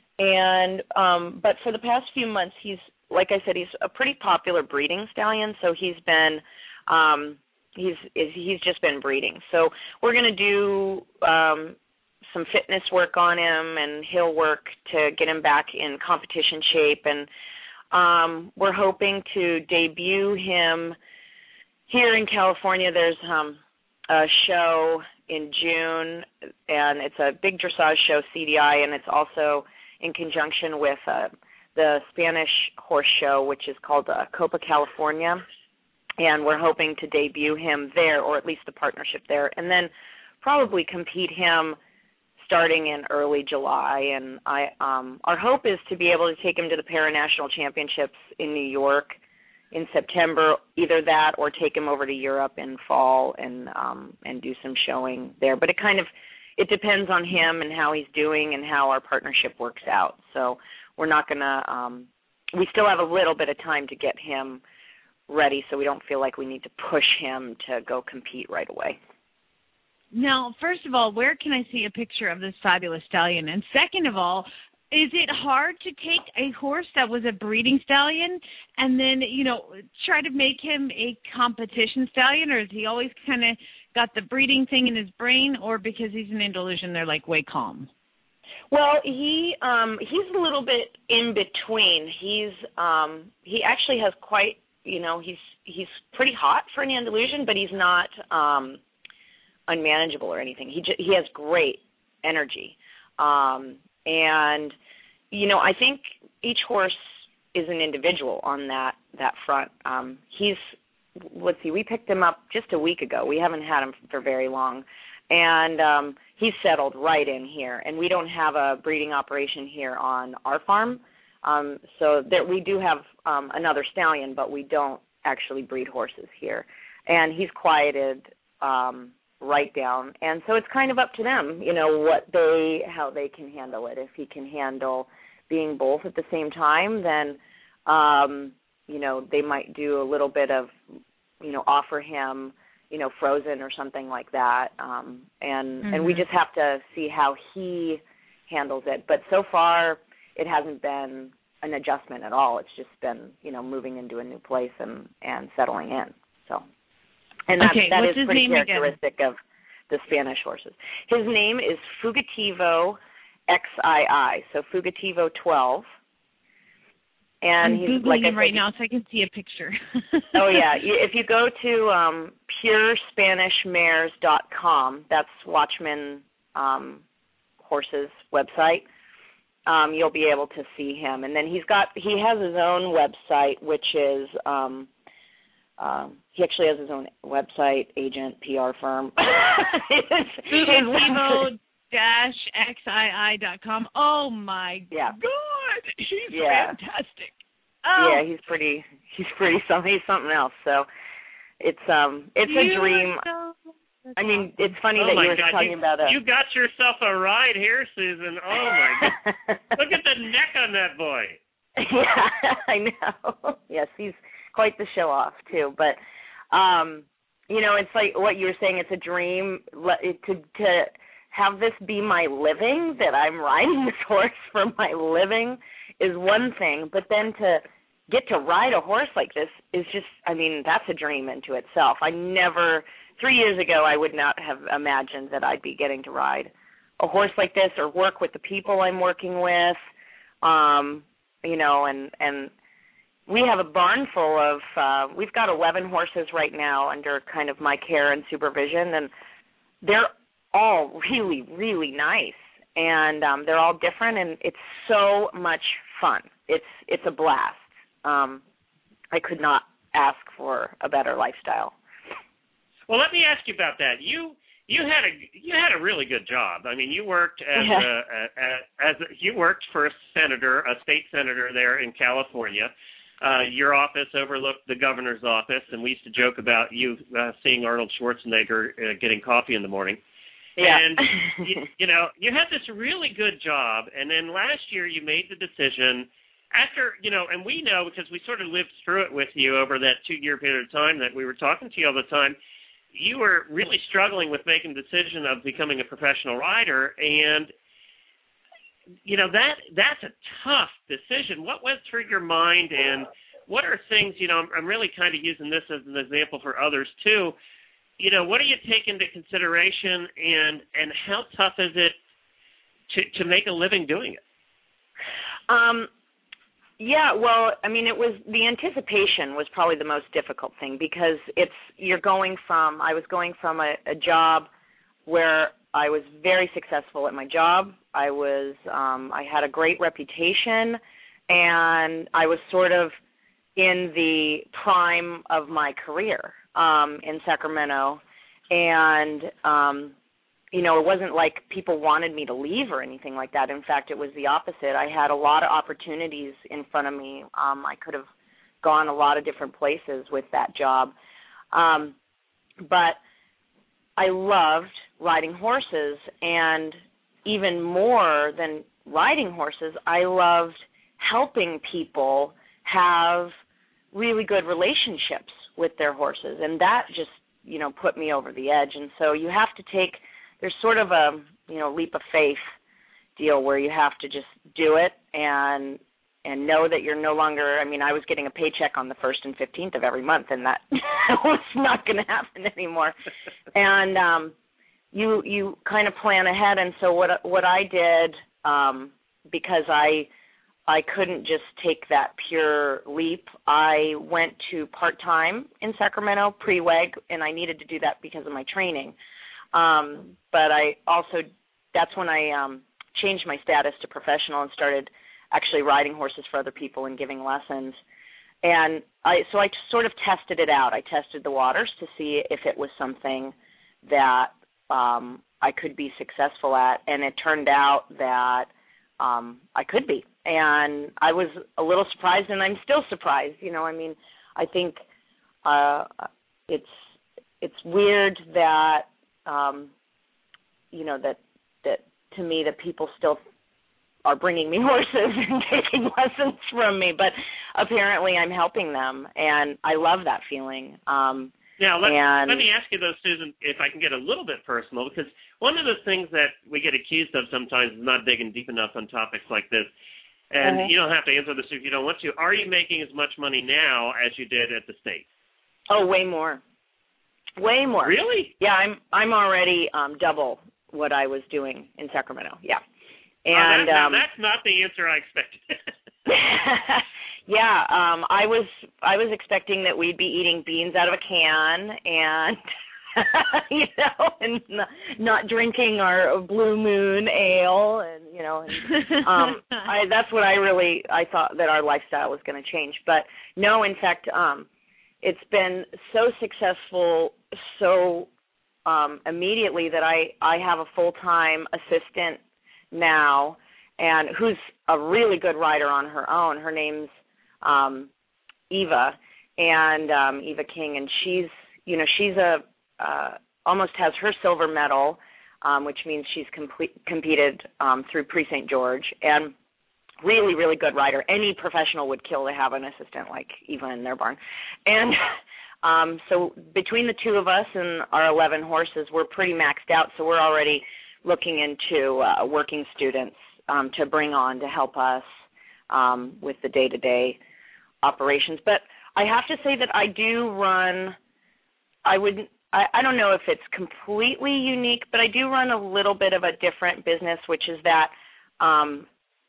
and um, but for the past few months, he's like I said, he's a pretty popular breeding stallion. So he's been. Um, he's he's just been breeding. So we're going to do um, some fitness work on him, and he'll work to get him back in competition shape. And um, we're hoping to debut him here in California. There's um, a show in June, and it's a big dressage show, C D I, and it's also in conjunction with uh, the Spanish horse show, which is called uh, Copa California. And we're hoping to debut him there, or at least a partnership there, and then probably compete him starting in early July. And I, um, our hope is to be able to take him to the Paranational Championships in New York in September, either that or take him over to Europe in fall and um, and do some showing there. But it kind of it depends on him and how he's doing and how our partnership works out. So we're not going to um, – we still have a little bit of time to get him ready, so we don't feel like we need to push him to go compete right away. Now, first of all, where can I see a picture of this fabulous stallion? And second of all, is it hard to take a horse that was a breeding stallion and then, you know, try to make him a competition stallion, or is he always kind of got the breeding thing in his brain, or because he's an Andalusian, they're like way calm? Well, he um, he's a little bit in between. He's um, he actually has quite, you know, he's he's pretty hot for an Andalusian, but he's not um, unmanageable or anything. He j- he has great energy. Um And, you know, I think each horse is an individual on that, that front. Um, he's, let's see, we picked him up just a week ago. We haven't had him for very long. And um, he's settled right in here. And we don't have a breeding operation here on our farm. Um, so there, we do have um, another stallion, but we don't actually breed horses here. And he's quieted um right down, and so it's kind of up to them, you know, what they, how they can handle it. If he can handle being both at the same time, then, um, you know, they might do a little bit of, you know, offer him, you know, frozen or something like that, um, and mm-hmm. and we just have to see how he handles it. But so far, it hasn't been an adjustment at all. It's just been, you know, moving into a new place and, and settling in, so. And that, okay, that what's is his pretty name characteristic again? of the Spanish horses. His name is Fugitivo X I I, so Fugitivo twelve. And I'm he's Googling like him said, right now so I can see a picture. Oh, yeah. If you go to um, pure spanish mares dot com, that's Watchman um, Horses' website, um, you'll be able to see him. And then he's got, he has his own website, which is, um, Um, he actually has his own website, agent, P R firm. Fugitivo X I I dot com. Oh my yeah. God, he's yeah. fantastic. Oh. Yeah, he's pretty. He's pretty. Something. He's something else. So it's um, it's you a dream. So, I mean, it's funny oh that you were God. talking you, about a. You got yourself a ride here, Susan. Oh my God! Look at the neck on that boy. Yeah, I know. Yes, he's quite the show off too. But um, you know, it's like what you were saying. It's a dream to to have this be my living, that I'm riding this horse for my living is one thing, but then to get to ride a horse like this is just, I mean, that's a dream into itself. I never, three years ago, I would not have imagined that I'd be getting to ride a horse like this or work with the people I'm working with, um, you know, and, and we have a barn full of, uh, we've got eleven horses right now under kind of my care and supervision, and they're all really, really nice, and um, they're all different, and it's so much fun. It's it's a blast. Um, I could not ask for a better lifestyle. Well, let me ask you about that. You you had a you had a really good job. I mean, you worked as yeah. a, a as a, you worked for a senator, a state senator there in California. Uh, your office overlooked the governor's office, and we used to joke about you uh, seeing Arnold Schwarzenegger uh, getting coffee in the morning. Yeah. And, you, you know, you had this really good job, and then last year you made the decision after, you know, and we know because we sort of lived through it with you over that two-year period of time that we were talking to you all the time, you were really struggling with making the decision of becoming a professional rider, and, you know, that that's a tough decision. What went through your mind, and what are things, you know, I'm, I'm really kind of using this as an example for others too. You know, what do you take into consideration, and, and how tough is it to, to make a living doing it? Um, yeah, well, I mean, it was the anticipation was probably the most difficult thing because it's you're going from I was going from a, a job where I was very successful at my job. I was um, I had a great reputation, and I was sort of in the prime of my career. Um, in Sacramento, and, um, you know, it wasn't like people wanted me to leave or anything like that. In fact, it was the opposite. I had a lot of opportunities in front of me. Um, I could have gone a lot of different places with that job. Um, but I loved riding horses, and even more than riding horses, I loved helping people have really good relationships with their horses, and that just, you know, put me over the edge. And so you have to take, there's sort of a, you know, leap of faith deal where you have to just do it and and know that you're no longer, I mean, I was getting a paycheck on the first and fifteenth of every month, and that was not going to happen anymore. And um, you you kind of plan ahead. And so what what I did, um, because I I couldn't just take that pure leap. I went to part-time in Sacramento, pre-W E G, and I needed to do that because of my training. Um, but I also, that's when I um, changed my status to professional and started actually riding horses for other people and giving lessons. And I, so I sort of tested it out. I tested the waters to see if it was something that um, I could be successful at, and it turned out that um, I could be. And I was a little surprised, and I'm still surprised. You know, I mean, I think uh, it's it's weird that um, you know that that to me that people still are bringing me horses and taking lessons from me, but apparently I'm helping them, and I love that feeling. Um, now, let, and, let me ask you, though, Susan, if I can get a little bit personal, because one of the things that we get accused of sometimes is not digging deep enough on topics like this. And uh-huh. you don't have to answer this if you don't want to. Are you making as much money now as you did at the state? Oh, way more. Way more. Really? Yeah, I'm I'm already um, double what I was doing in Sacramento. Yeah. oh, And that, um, that's not the answer I expected. yeah, um, I was I was expecting that we'd be eating beans out of a can and you know, and not, not drinking our Blue Moon ale, and you know, and, um, I, that's what I really I thought that our lifestyle was going to change. But no, in fact, um, it's been so successful, so um, immediately that I I have a full time assistant now, and who's a really good rider on her own. Her name's um, Eva, and um, Eva King, and she's you know she's a Uh, almost has her silver medal, um, which means she's complete, competed um, through Pre-Saint George, and really, really good rider. Any professional would kill to have an assistant like Eva in their barn. And Um, so between the two of us and our eleven horses, we're pretty maxed out. So we're already looking into uh, working students um, to bring on to help us um, with the day-to-day operations. But I have to say that I do run, I would, I, I don't know if it's completely unique, but I do run a little bit of a different business, which is that um,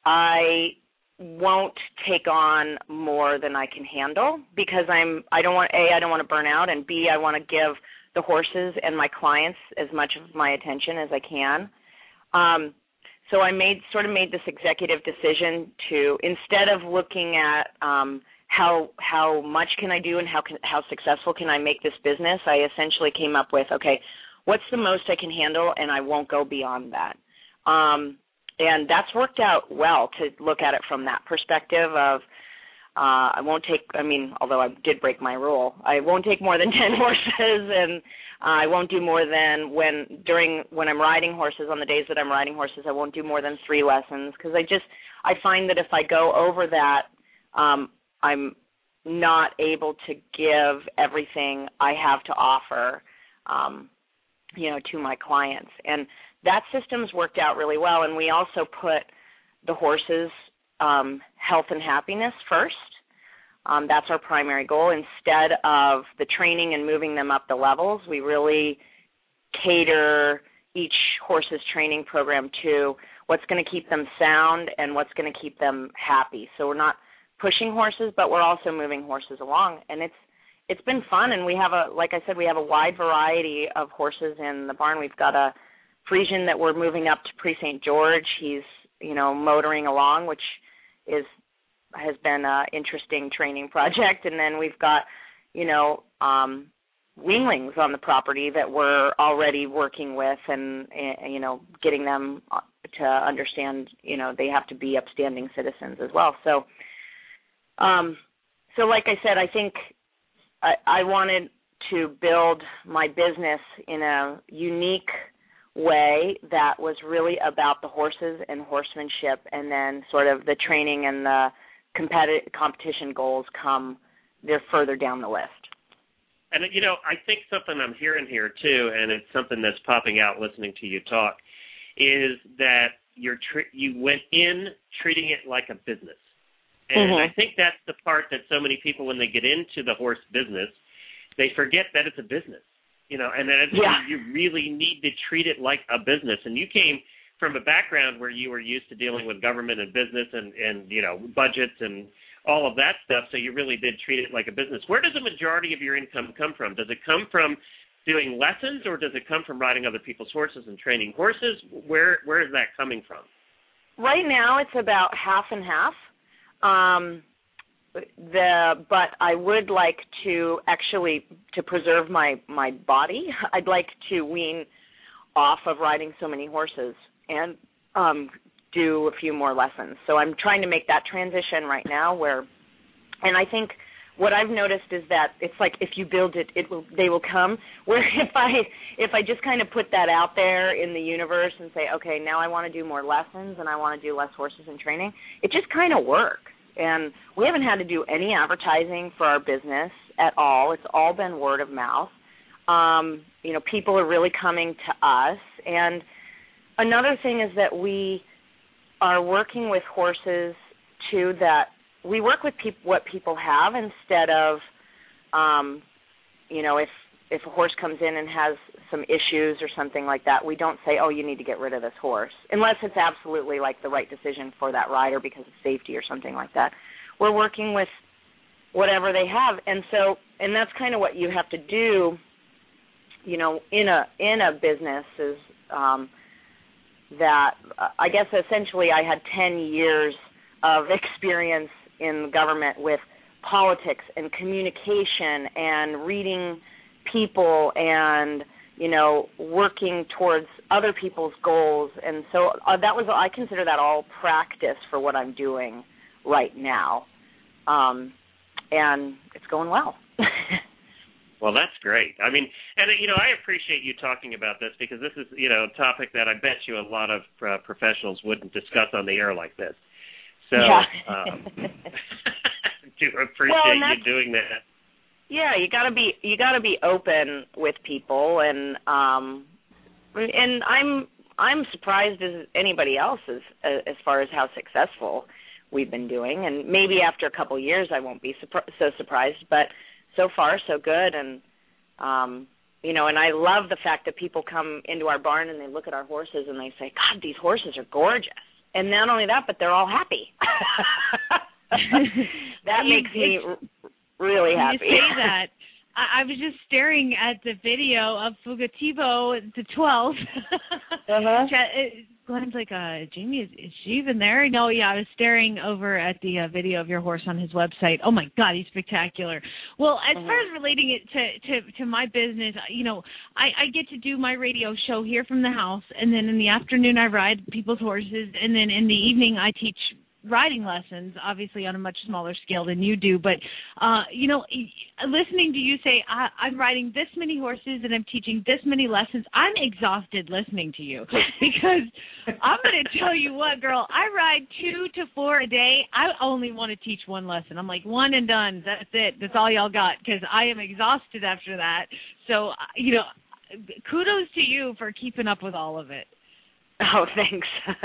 I won't take on more than I can handle because I'm, I don't want, A, I don't want to burn out, and B, I want to give the horses and my clients as much of my attention as I can. Um, so I made, sort of made this executive decision to, instead of looking at um, how how much can I do and how can, how successful can I make this business, I essentially came up with, okay, what's the most I can handle, and I won't go beyond that. Um, and that's worked out well to look at it from that perspective of uh, I won't take, I mean, although I did break my rule, I won't take more than ten horses, and uh, I won't do more than when during when I'm riding horses, on the days that I'm riding horses, I won't do more than three lessons because I just, I find that if I go over that, um, I'm not able to give everything I have to offer, um, you know, to my clients. And that system's worked out really well. And we also put the horses' um, health and happiness first. Um, that's our primary goal. Instead of the training and moving them up the levels, we really cater each horse's training program to what's going to keep them sound and what's going to keep them happy. So we're not pushing horses, but we're also moving horses along, and it's it's been fun. And we have a, like I said, we have a wide variety of horses in the barn. We've got a Frisian that we're moving up to Prix Saint George. He's, you know, motoring along, which is has been an interesting training project. And then we've got, you know, um, weanlings on the property that we're already working with, and, and you know, getting them to understand, you know, they have to be upstanding citizens as well. So. Um, so like I said, I think I, I wanted to build my business in a unique way that was really about the horses and horsemanship, and then sort of the training and the competi- competition goals come, they're further down the list. And, you know, I think something I'm hearing here, too, and it's something that's popping out listening to you talk, is that you're tr- you went in treating it like a business. And mm-hmm. I think that's the part that so many people, when they get into the horse business, they forget that it's a business, you know, and that it's, yeah. you really need to treat it like a business. And you came from a background where you were used to dealing with government and business and, and, you know, budgets and all of that stuff, so you really did treat it like a business. Where does the majority of your income come from? Does it come from doing lessons, or does it come from riding other people's horses and training horses? Where Where is that coming from? Right now it's about half and half. Um, the but I would like to actually to preserve my, my body. I'd like to wean off of riding so many horses and um, do a few more lessons. So I'm trying to make that transition right now. Where, and I think what I've noticed is that it's like if you build it, it will they will come. Where if I if I just kind of put that out there in the universe and say, okay, now I want to do more lessons and I want to do less horses and training, it just kind of works. And we haven't had to do any advertising for our business at all. It's all been word of mouth. Um, you know, people are really coming to us. And another thing is that we are working with horses too, that we work with peop- what people have instead of, um, you know, if if a horse comes in and has some issues or something like that, we don't say, oh, you need to get rid of this horse, unless it's absolutely like the right decision for that rider because of safety or something like that. We're working with whatever they have, and so and that's kind of what you have to do, you know, in a in a business is um, that uh, I guess essentially I had ten years of experience in government with politics and communication and reading people and, you know, working towards other people's goals. And so uh, that was, I consider that all practice for what I'm doing right now. Um, and it's going well. Well, that's great. I mean, and, you know, I appreciate you talking about this because this is, you know, a topic that I bet you a lot of uh, professionals wouldn't discuss on the air like this. So, yeah. um, do appreciate well, you doing that. Yeah, you gotta be you gotta be open with people, and um, and I'm I'm surprised as anybody else as as far as how successful we've been doing, and maybe after a couple of years I won't be surpri- so surprised, but so far so good, and um, you know, and I love the fact that people come into our barn and they look at our horses and they say, "God, these horses are gorgeous," and not only that, but they're all happy. That you, makes me r- really happy. You say that. I, I was just staring at the video of Fugativo the twelfth. uh-huh. Glenn's like, uh, Jamie, is, is she even there? No, yeah, I was staring over at the uh, video of your horse on his website. Oh, my God, he's spectacular. Well, as uh-huh. far as relating it to, to, to my business, you know, I, I get to do my radio show here from the house, and then in the afternoon I ride people's horses, and then in the evening I teach riding lessons, obviously on a much smaller scale than you do, but uh you know, listening to you say I, I'm riding this many horses and I'm teaching this many lessons, I'm exhausted listening to you, because I'm going to tell you what, girl, I ride two to four a day. I only want to teach one lesson. I'm like, one and done, that's it, that's all y'all got, because I am exhausted after that. So, you know, kudos to you for keeping up with all of it. Oh, thanks.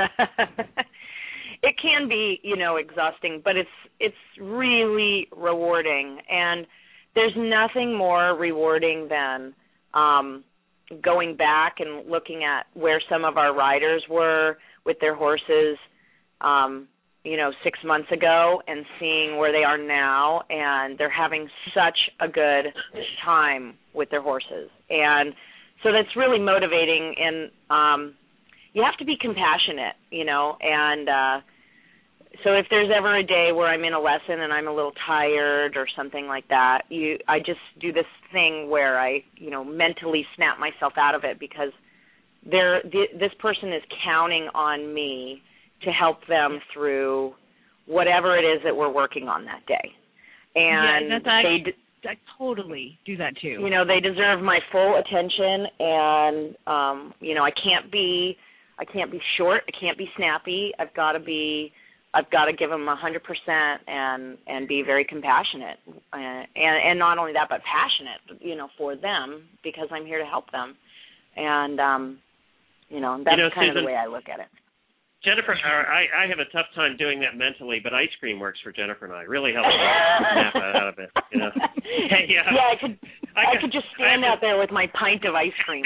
It can be, you know, exhausting, but it's it's really rewarding. And there's nothing more rewarding than um, going back and looking at where some of our riders were with their horses, um, you know, six months ago, and seeing where they are now, and they're having such a good time with their horses. And so that's really motivating, and um, you have to be compassionate, you know, and uh, so if there's ever a day where I'm in a lesson and I'm a little tired or something like that, you, I just do this thing where I, you know, mentally snap myself out of it, because they're, th- this person is counting on me to help them through whatever it is that we're working on that day. And yeah, that's they d- I totally do that too. You know, they deserve my full attention, and um, you know, I can't be, I can't be short, I can't be snappy. I've got to be. I've got to give them one hundred percent and, and be very compassionate. Uh, and, and not only that, but passionate, you know, for them, because I'm here to help them. And, um, you know, that's you know, kind Susan, of the way I look at it. Jennifer, I, I have a tough time doing that mentally, but ice cream works for Jennifer and I. It really helps me snap out of it, you know. Hey, uh, yeah, I could I, I could just stand out there with my pint of ice cream.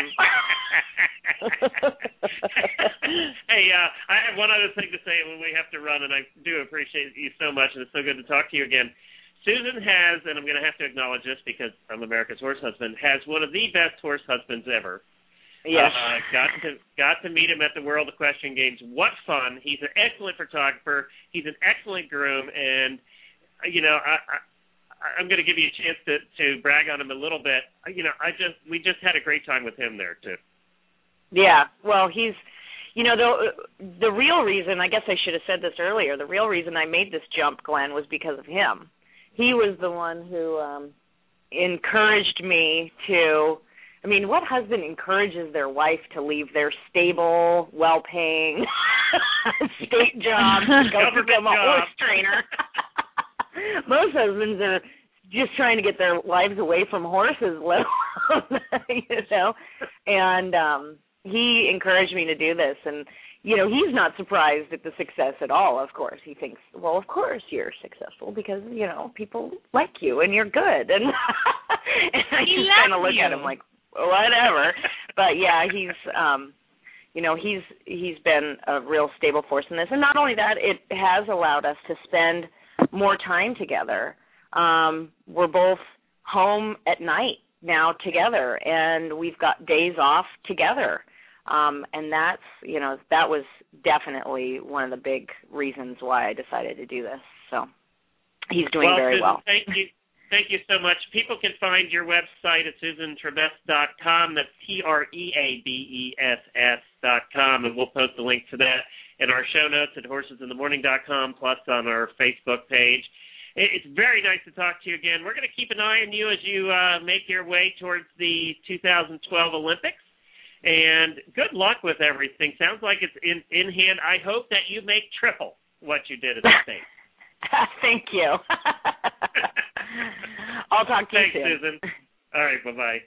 Hey, uh, I have one other thing to say when we have to run, and I do appreciate you so much, and it's so good to talk to you again. Susan has, and I'm going to have to acknowledge this because I'm America's Horse Husband, has one of the best horse husbands ever. Yes. Uh, got to got to meet him at the World Equestrian Games. What fun. He's an excellent photographer. He's an excellent groom, and, you know, I, I, I'm going to give you a chance to, to brag on him a little bit. You know, I just we just had a great time with him there, too. Yeah, well, he's, you know, the the real reason, I guess I should have said this earlier, the real reason I made this jump, Glenn, was because of him. He was the one who um, encouraged me to, I mean, what husband encourages their wife to leave their stable, well-paying state job to go become a horse trainer? Most husbands are just trying to get their wives away from horses, let alone, you know, and um, he encouraged me to do this, and, you know, he's not surprised at the success at all, of course. He thinks, well, of course you're successful because, you know, people like you and you're good, and, and I he just kind of look you. at him like, whatever, but, yeah, he's, um, you know, he's he's been a real stable force in this, and not only that, it has allowed us to spend more time together. Um, we're both home at night now together, and we've got days off together. Um, and that's, you know, that was definitely one of the big reasons why I decided to do this. So he's doing well, very Susan, well. Thank you. Thank you so much. People can find your website at susan trebess dot com. That's T R E A B E S S dot com, and we'll post a link to that in our show notes at horses in the morning dot com, plus on our Facebook page. It's very nice to talk to you again. We're going to keep an eye on you as you uh, make your way towards the two thousand twelve Olympics. And good luck with everything. Sounds like it's in, in hand. I hope that you make triple what you did at the States. Thank you. I'll talk to Thanks, you soon. Susan. All right, bye-bye.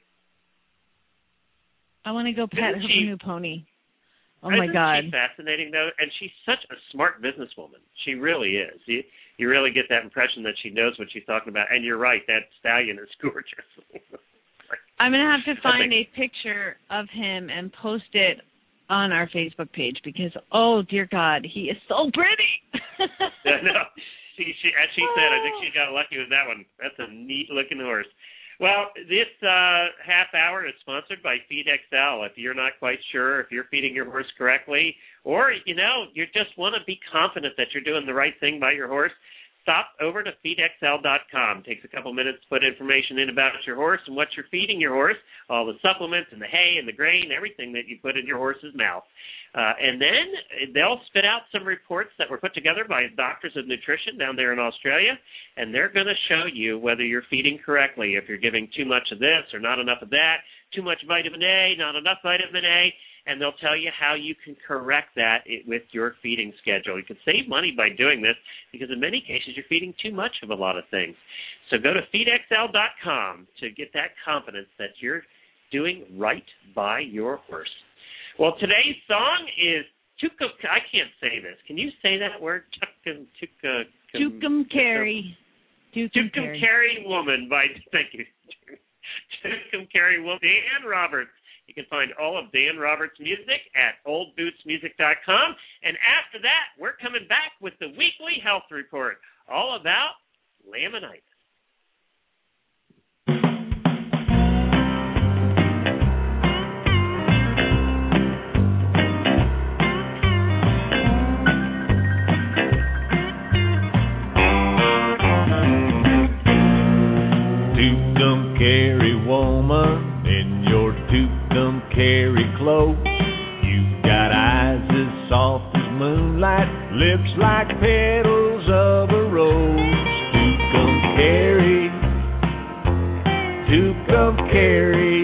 I want to go pet Isn't her she- new pony. Oh, Isn't my God. she fascinating, though? And she's such a smart businesswoman. She really is. You, you really get that impression that she knows what she's talking about. And you're right, that stallion is gorgeous. I'm going to have to find think- a picture of him and post it on our Facebook page because, oh, dear God, he is so pretty. Yeah, no. She, she, as she said, I think she got lucky with that one. That's a neat-looking horse. Well, this uh, half hour is sponsored by Feed X L. If you're not quite sure if you're feeding your horse correctly, or, you know, you just want to be confident that you're doing the right thing by your horse, stop over to feed x l dot com. It takes a couple minutes to put information in about your horse and what you're feeding your horse, all the supplements and the hay and the grain, everything that you put in your horse's mouth. Uh, and then they'll spit out some reports that were put together by doctors of nutrition down there in Australia, and they're going to show you whether you're feeding correctly, if you're giving too much of this or not enough of that, too much vitamin A, not enough vitamin A, and they'll tell you how you can correct that with your feeding schedule. You can save money by doing this because in many cases you're feeding too much of a lot of things. So go to feed x l dot com to get that confidence that you're doing right by your horse. Well, today's song is Tuka. I can't say this. Can you say that word? Tukum Tuka. Tucumcari. Tucumcari Woman by, thank you. Tucumcari Woman. Dan Roberts. You can find all of Dan Roberts' music at old boots music dot com. And after that, we're coming back with the weekly health report, all about laminitis. Tucumcari woman in your Tucumcari clothes. You've got eyes as soft as moonlight, lips like petals of a rose. Tucumcari, Tucumcari,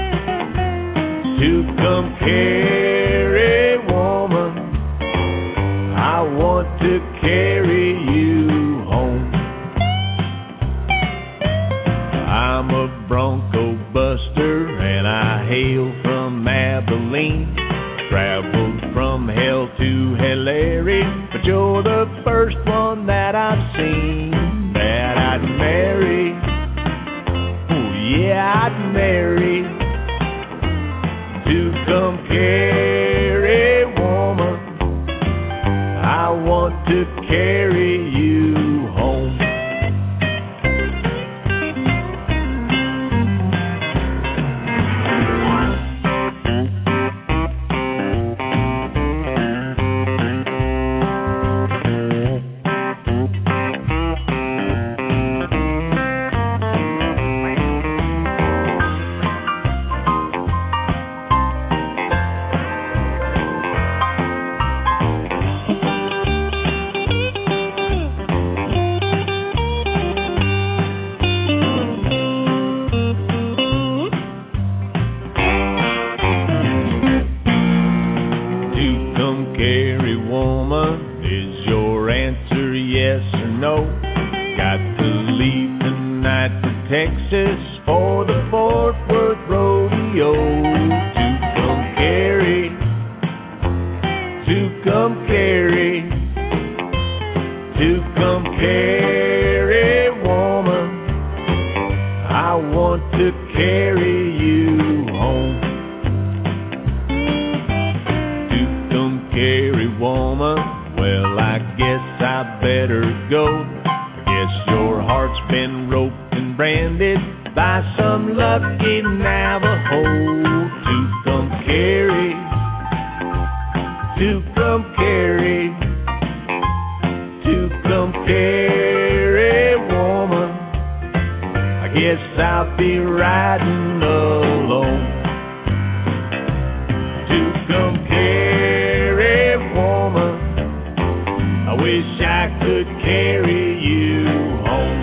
Tucumcari woman, I want to carry you home. I'm a bronco buster and I hail from Abilene. Traveled from hell to Hilary, but you're the first one that I've seen that I'd marry. Oh yeah, I'd marry. Tucumcari woman, I want to carry you home. Tucumcari woman, is your answer yes or no? Got to leave tonight for Texas for the Fort Worth Rodeo. Tucumcari, Tucumcari, Tucumcari woman, I want to carry you home. Tucumcari woman, well, I guess I better go. Guess your heart's been roped and branded by some lucky Navajo. Tucumcari, Tucumcari, Tucumcari woman, I guess I'll be riding alone. Tucumcari woman, I wish I could carry you home.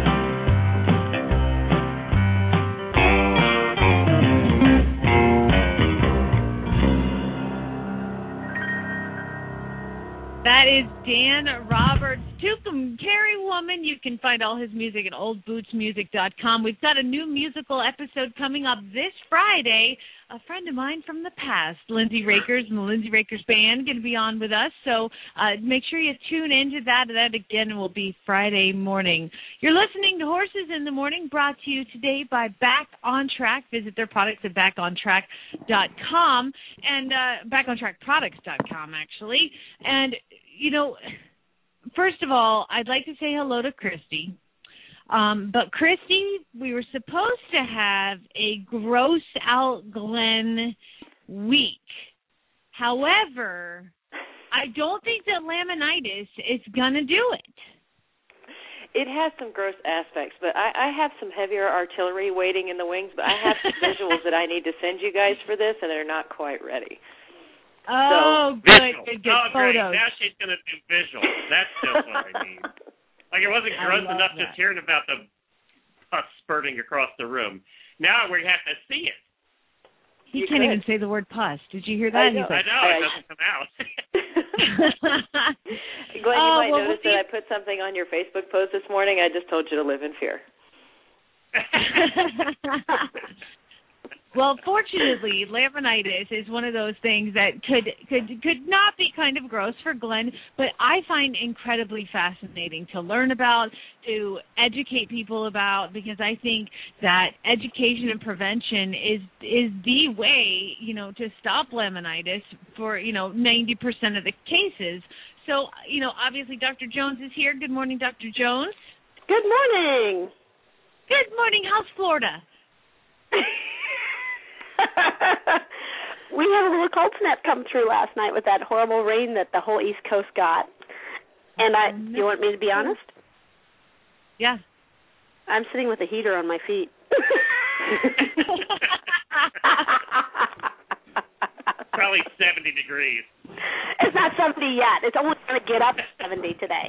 That is is Dan Roberts, Tucumcari Woman. You can find all his music at old boots music dot com. We've got a new musical episode coming up this Friday. A friend of mine from the past, Lindsay Rakers and the Lindsay Rakers Band, going to be on with us. So uh, make sure you tune into that. That, again, will be Friday morning. You're listening to Horses in the Morning, brought to you today by Back on Track. Visit their products at back on track dot com and uh, back on track products dot com, actually. And, you know, first of all, I'd like to say hello to Christy. Um, but, Christy, we were supposed to have a gross out Glenn week. However, I don't think that laminitis is going to do it. It has some gross aspects, but I, I have some heavier artillery waiting in the wings, but I have some visuals that I need to send you guys for this, and they're not quite ready. Oh, so, good, visual. good, good. Oh, great. Photos. Now she's going to do visuals. That's just what I need. Like, it wasn't gross enough that. just hearing about the pus spurting across the room. Now we have to see it. He you can't could. even say the word pus. Did you hear that? I know, He's like, I know. It doesn't come out. Glenn, you oh, might well, notice we'll that I put something on your Facebook post this morning. I just told you to live in fear. Well, fortunately, laminitis is one of those things that could could could not be kind of gross for Glenn, but I find incredibly fascinating to learn about, to educate people about, because I think that education and prevention is is the way, you know, to stop laminitis for, you know, ninety percent of the cases. So, you know, obviously Doctor Jones is here. Good morning, Doctor Jones. Good morning. Good morning. How's Florida? We had a little cold snap come through last night with that horrible rain that the whole East Coast got. And I, do you want me to be honest? Yeah. I'm sitting with a heater on my feet. Probably seventy degrees. It's not seventy yet. It's only going to get up to seventy today.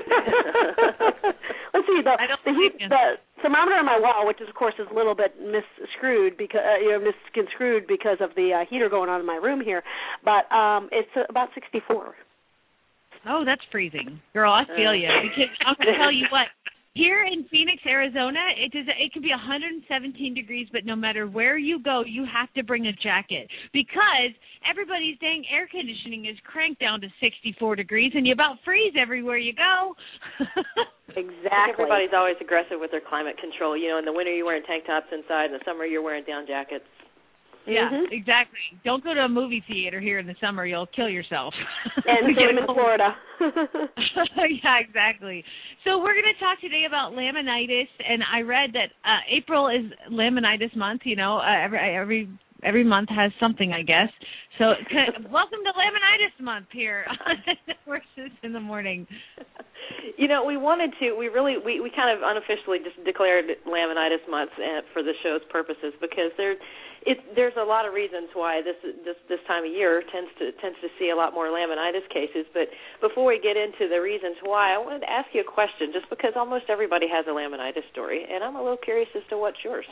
Let's see, the the, heat, the thermometer on my wall, which is of course is a little bit misscrewed because uh, you know misconstrued because of the uh, heater going on in my room here, but um, it's uh, about sixty-four. Oh, that's freezing, girl. I feel you. Because I'm gonna tell you what. Here in Phoenix, Arizona, it does. It can be one hundred seventeen degrees, but no matter where you go, you have to bring a jacket because everybody's dang air conditioning is cranked down to sixty-four degrees, and you about freeze everywhere you go. Exactly. Everybody's always aggressive with their climate control. You know, in the winter you're wearing tank tops inside, in the summer you're wearing down jackets. Yeah, mm-hmm. exactly. Don't go to a movie theater here in the summer. You'll kill yourself. And same in Florida. Yeah, exactly. So we're going to talk today about laminitis, and I read that uh, April is laminitis month. You know, uh, every every every month has something, I guess. So welcome to laminitis month here on Horses in the Morning. You know, we wanted to, we really, we, we kind of unofficially just declared laminitis month for the show's purposes because there, it, there's a lot of reasons why this this this time of year tends to tends to see a lot more laminitis cases. But before we get into the reasons why, I wanted to ask you a question, just because almost everybody has a laminitis story, and I'm a little curious as to what's yours.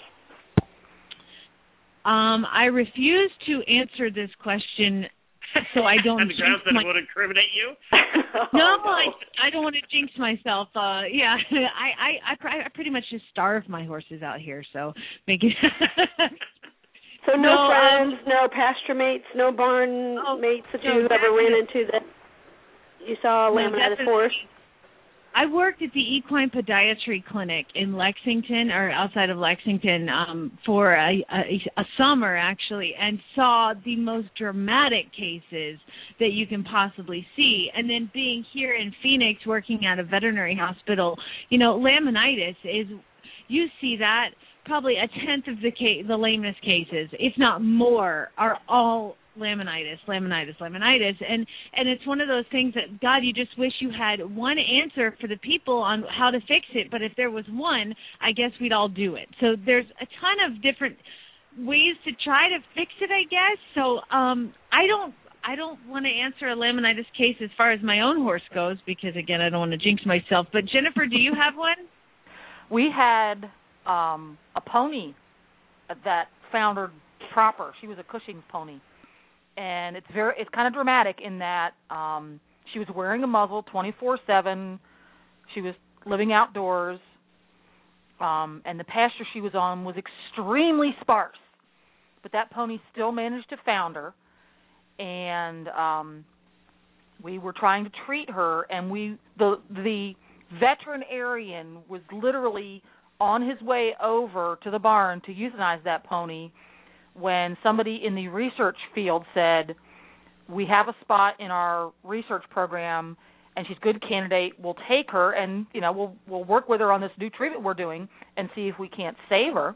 Um, I refuse to answer this question, so I don't. On the grounds that my... it would incriminate you. No, I, I don't want to jinx myself. Uh, yeah, I, I, I, I pretty much just starve my horses out here, so make it. So no, no friends, um, no pasture mates, no barn oh, mates that no, you ever ran definitely. into that you saw a No, laminitis definitely. horse? I worked at the equine podiatry clinic in Lexington, or outside of Lexington, um, for a, a, a summer, actually, and saw the most dramatic cases that you can possibly see. And then being here in Phoenix, working at a veterinary hospital, you know, laminitis is, you see that probably a tenth of the case, the lameness cases, if not more, are all laminitis, laminitis, laminitis, and and it's one of those things that, God, you just wish you had one answer for the people on how to fix it, but if there was one, I guess we'd all do it. So there's a ton of different ways to try to fix it, I guess. So um, I don't I don't want to answer a laminitis case as far as my own horse goes because, again, I don't want to jinx myself. But Jennifer, do you have one? We had um, a pony that foundered proper. She was a Cushing's pony. And it's very, it's kind of dramatic in that um, She was wearing a muzzle twenty-four seven. She was living outdoors. Um, and the pasture she was on was extremely sparse. But that pony still managed to founder. And um, we were trying to treat her, and we the the veterinarian was literally on his way over to the barn to euthanize that pony when somebody in the research field said, we have a spot in our research program and she's a good candidate, we'll take her and, you know, we'll we'll work with her on this new treatment we're doing and see if we can't save her.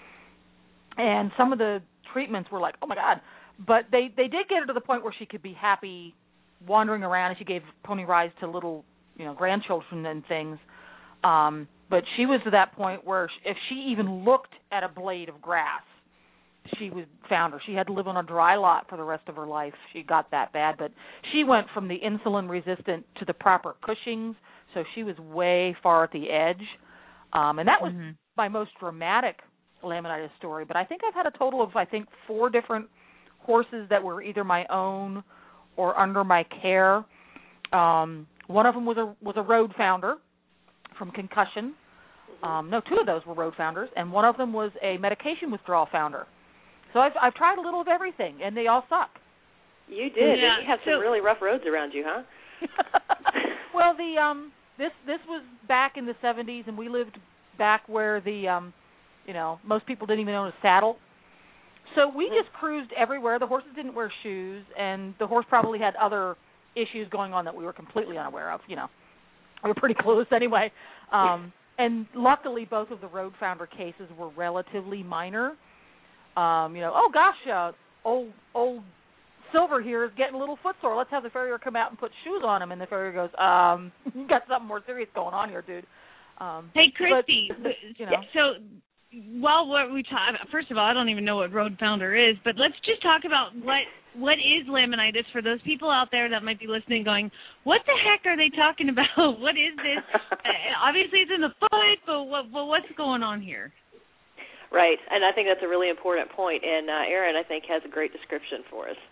And some of the treatments were like, oh my God. But they, they did get her to the point where she could be happy wandering around, and she gave pony rides to little, you know, grandchildren and things. Um, but she was to that point where if she even looked at a blade of grass, she was found her. She had to live on a dry lot for the rest of her life. She got that bad. But she went from the insulin resistant to the proper Cushing's, so she was way far at the edge. Um, and that was mm-hmm. my most dramatic laminitis story. But I think I've had a total of, I think, four different horses that were either my own or under my care. Um, one of them was a was a road founder from concussion. Um, no, two of those were road founders, and one of them was a medication withdrawal founder. So I've I've tried a little of everything, and they all suck. You did. Yeah. And you have some so, really rough roads around you, huh? Well, the um this this was back in the seventies, and we lived back where the um you know most people didn't even own a saddle. So we just cruised everywhere. The horses didn't wear shoes, and the horse probably had other issues going on that we were completely unaware of. You know, we were pretty close anyway. Um, and luckily, both of the road founder cases were relatively minor. Um, you know, oh gosh, uh, old old Silver here is getting a little footsore. Let's have the farrier come out and put shoes on him. And the farrier goes, um, you got something more serious going on here, dude. Um, hey, Christy, but, you know, so. Well, what we talk, first of all, I don't even know what road founder is, but let's just talk about what what is laminitis for those people out there that might be listening going, what the heck are they talking about? What is this? uh, obviously it's in the foot, but what, but what's going on here? Right, and I think that's a really important point, and uh, Erin, I think, has a great description for us.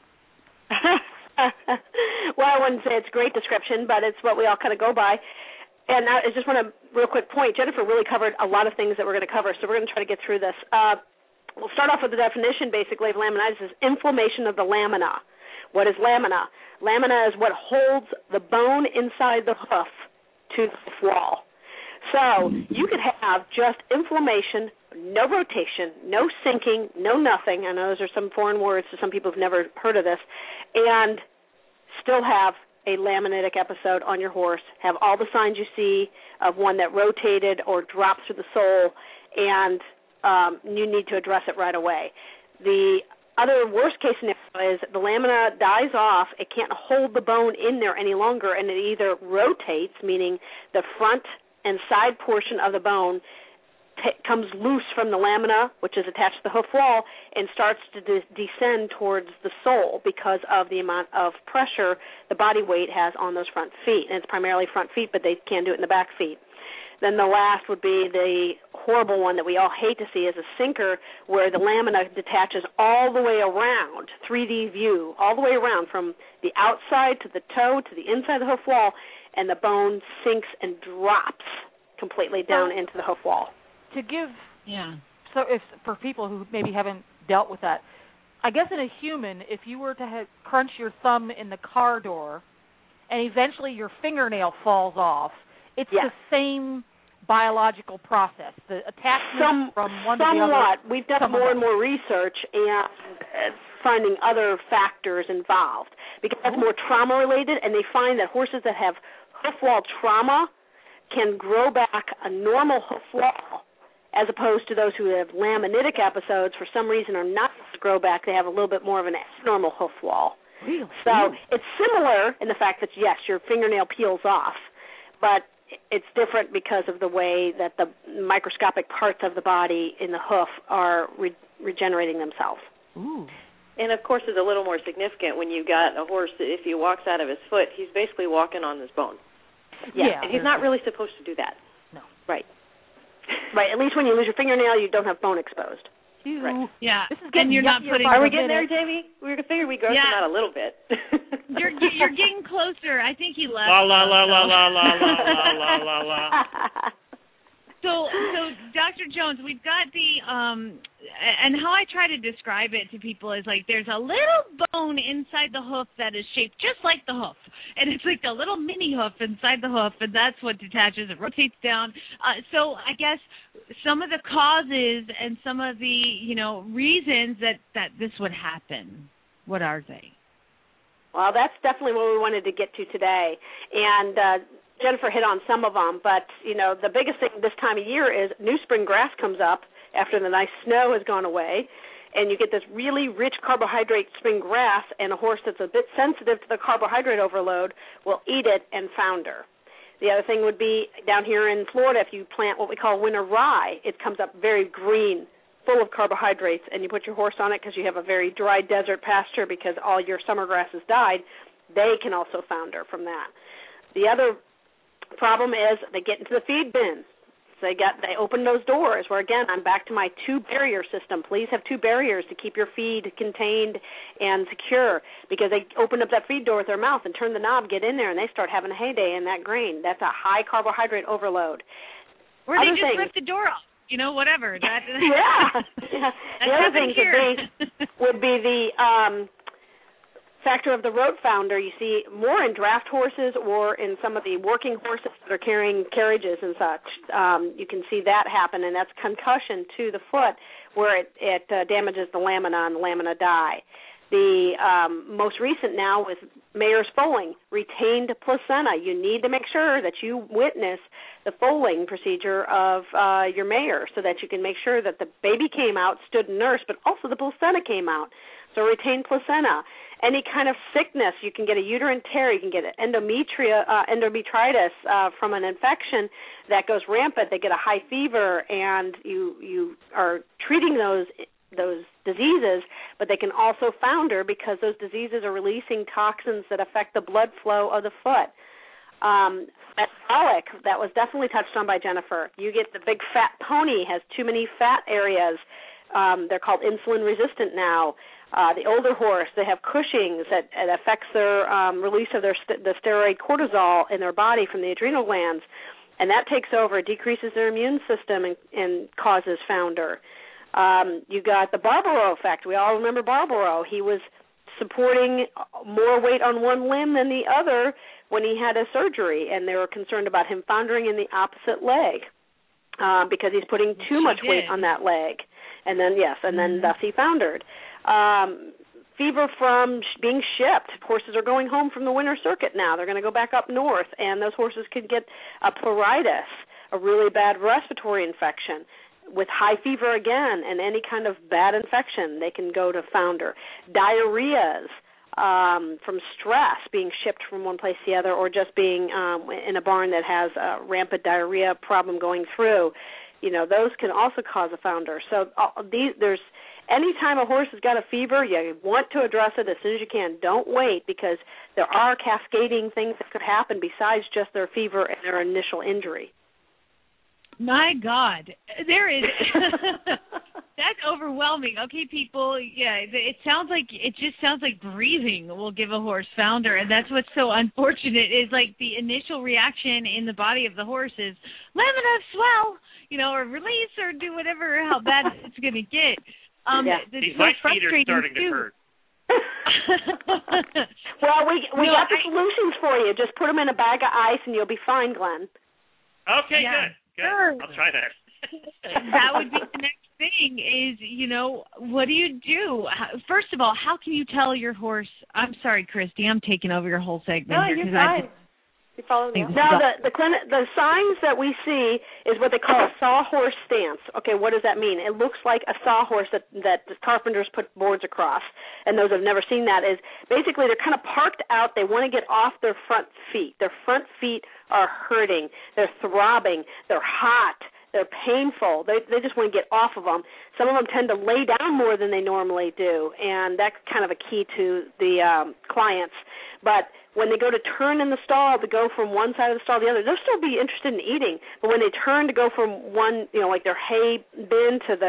Well, I wouldn't say it's a great description, but it's what we all kind of go by. And I just want to, real quick point, Jennifer really covered a lot of things that we're going to cover, so we're going to try to get through this. Uh, we'll start off with the definition, basically, of laminitis is inflammation of the lamina. What is lamina? Lamina is what holds the bone inside the hoof to the hoof wall. So you could have just inflammation, no rotation, no sinking, no nothing. I know those are some foreign words to some people who've never heard of this, and still have a laminitic episode on your horse, have all the signs you see of one that rotated or dropped through the sole, and um, you need to address it right away. The other worst-case scenario is the lamina dies off, it can't hold the bone in there any longer, and it either rotates, meaning the front and side portion of the bone T- comes loose from the lamina, which is attached to the hoof wall, and starts to de- descend towards the sole because of the amount of pressure the body weight has on those front feet. And it's primarily front feet, but they can do it in the back feet. Then the last would be the horrible one that we all hate to see is a sinker, where the lamina detaches all the way around, three D view, all the way around from the outside to the toe to the inside of the hoof wall, and the bone sinks and drops completely down into the hoof wall. To give, yeah. So if for people who maybe haven't dealt with that, I guess in a human, if you were to have, crunch your thumb in the car door, and eventually your fingernail falls off, it's yes. the same biological process. The attachment Some, from one somewhat. to the other. We've done somewhat. more and more research and uh, finding other factors involved because that's more trauma related, and they find that horses that have hoof wall trauma can grow back a normal hoof wall, as opposed to those who have laminitic episodes, for some reason are not able to grow back. They have a little bit more of an abnormal hoof wall. Really? So it's similar in the fact that, yes, your fingernail peels off, but it's different because of the way that the microscopic parts of the body in the hoof are re- regenerating themselves. Ooh. And, of course, it's a little more significant when you've got a horse that if he walks out of his foot, he's basically walking on his bone. Yeah. And he's not really supposed to do that. No. Right. Right, at least when you lose your fingernail, you don't have bone exposed. too. Right. Yeah, this is and you're not putting. Are we getting there, Jamie? We figured we grossed yeah. him out a little bit. you're you're getting closer. I think he left. La la la la la la la la la la. So, so Doctor Jones, we've got the um, and how I try to describe it to people is like there's a little bone inside the hoof that is shaped just like the hoof, and it's like a little mini hoof inside the hoof, and that's what detaches and rotates down. Uh, so, I guess some of the causes and some of the you know reasons that that this would happen, what are they? Well, that's definitely what we wanted to get to today, and. Uh, Jennifer hit on some of them, but, you know, the biggest thing this time of year is new spring grass comes up after the nice snow has gone away, and you get this really rich carbohydrate spring grass, and a horse that's a bit sensitive to the carbohydrate overload will eat it and founder. The other thing would be down here in Florida, if you plant what we call winter rye, it comes up very green, full of carbohydrates, and you put your horse on it because you have a very dry desert pasture because all your summer grass has died, they can also founder from that. The other problem is they get into the feed bin. So they got they open those doors where, again, I'm back to my two barrier system. Please have two barriers to keep your feed contained and secure, because they open up that feed door with their mouth and turn the knob, get in there, and they start having a heyday in that grain. That's a high carbohydrate overload. Or other they just things, rip the door off, you know, whatever. That, yeah. yeah. The other things would be, would be the um, factor of the road founder. You see more in draft horses or in some of the working horses that are carrying carriages and such. Um, you can see that happen, and that's concussion to the foot, where it, it uh, damages the lamina and the lamina die. The um, most recent now with Mayer's foaling, retained placenta. You need to make sure that you witness the foaling procedure of uh, your Mayer so that you can make sure that the baby came out, stood and nursed, but also the placenta came out. So retained placenta. Any kind of sickness, you can get a uterine tear, you can get endometria, uh, endometritis uh, from an infection that goes rampant. They get a high fever, and you you are treating those those diseases, but they can also founder because those diseases are releasing toxins that affect the blood flow of the foot. Um, metabolic, that was definitely touched on by Jennifer. You get the big fat pony, has too many fat areas. Um, they're called insulin resistant now. Uh, the older horse, they have Cushing's that it affects their um, release of their st- the steroid cortisol in their body from the adrenal glands, and that takes over, decreases their immune system and, and causes founder. Um, you got the Barbaro effect. We all remember Barbaro. He was supporting more weight on one limb than the other when he had a surgery, and they were concerned about him foundering in the opposite leg uh, because he's putting too much weight on that leg. And then, yes, and then thus he foundered. Um, fever from sh- being shipped. Horses are going home from the winter circuit now. They're going to go back up north, and those horses could get a pleuritis, a really bad respiratory infection. With high fever again and any kind of bad infection, they can go to founder. Diarrheas um, from stress, being shipped from one place to the other, or just being um, in a barn that has a rampant diarrhea problem going through. You know, those can also cause a founder. So uh, these, there's anytime a horse has got a fever, you want to address it as soon as you can. Don't wait, because there are cascading things that could happen besides just their fever and their initial injury. My God, there is. That's overwhelming. Okay, people, yeah, it sounds like, it just sounds like breathing will give a horse founder, and that's what's so unfortunate is like the initial reaction in the body of the horse is lamina swell, you know, or release or do whatever, how bad it's going to get. Um, yeah. These my feet are starting too. to hurt. Well, we we no, got the I, solutions for you. Just put them in a bag of ice and you'll be fine, Glenn. Okay, yeah. good. Good. Sure. I'll try that. That would be the next thing is, you know, what do you do? First of all, how can you tell your horse, I'm sorry, Christy, I'm taking over your whole segment. No, here, you're I fine. You follow me? No, the the, clin- the signs that we see is what they call a sawhorse stance. Okay, what does that mean? It looks like a sawhorse that, that the carpenters put boards across. And those who have never seen that is basically they're kind of parked out. They want to get off their front feet. Their front feet are hurting. They're throbbing. They're hot. They're painful. They they just want to get off of them. Some of them tend to lay down more than they normally do, and that's kind of a key to the um, clients. But when they go to turn in the stall to go from one side of the stall to the other, they'll still be interested in eating. But when they turn to go from one, you know, like their hay bin to the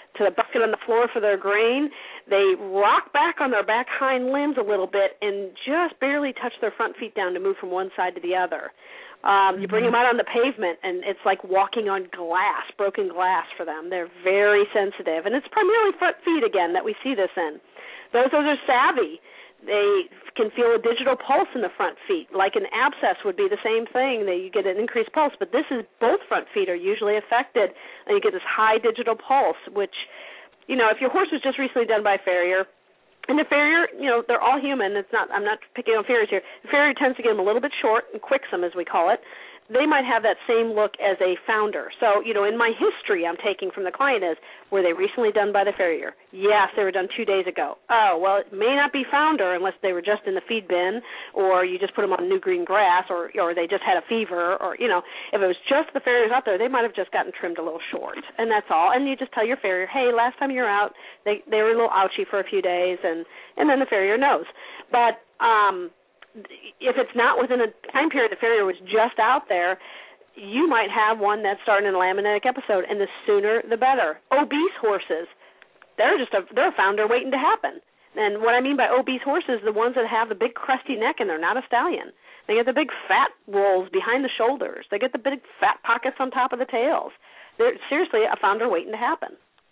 to the bucket on the floor for their grain. They rock back on their back hind limbs a little bit and just barely touch their front feet down to move from one side to the other. Um, you bring them out on the pavement, and it's like walking on glass, broken glass for them. They're very sensitive, and it's primarily front feet, again, that we see this in. Those, those are savvy. They can feel a digital pulse in the front feet. Like an abscess would be the same thing. That you get an increased pulse, but this is both front feet are usually affected, and you get this high digital pulse, which, you know, if your horse was just recently done by a farrier, and the farrier, you know, they're all human. It's not. I'm not picking on farriers here. The farrier tends to get them a little bit short and quixum, as we call it. They might have that same look as a founder. So, you know, in my history I'm taking from the client is, were they recently done by the farrier? Yes, they were done two days ago. Oh, well, it may not be founder unless they were just in the feed bin, or you just put them on new green grass, or or they just had a fever, or, you know, if it was just the farriers out there, they might have just gotten trimmed a little short, and that's all. And you just tell your farrier, hey, last time you were out, they they were a little ouchy for a few days, and, and then the farrier knows. But, um... if it's not within a time period the farrier was just out there, you might have one that's starting a laminitic episode, and the sooner the better. Obese horses, they're just a they're a founder waiting to happen. And what I mean by obese horses, the ones that have the big crusty neck and they're not a stallion. They get the big fat rolls behind the shoulders. They get the big fat pockets on top of the tails. They're seriously a founder waiting to happen.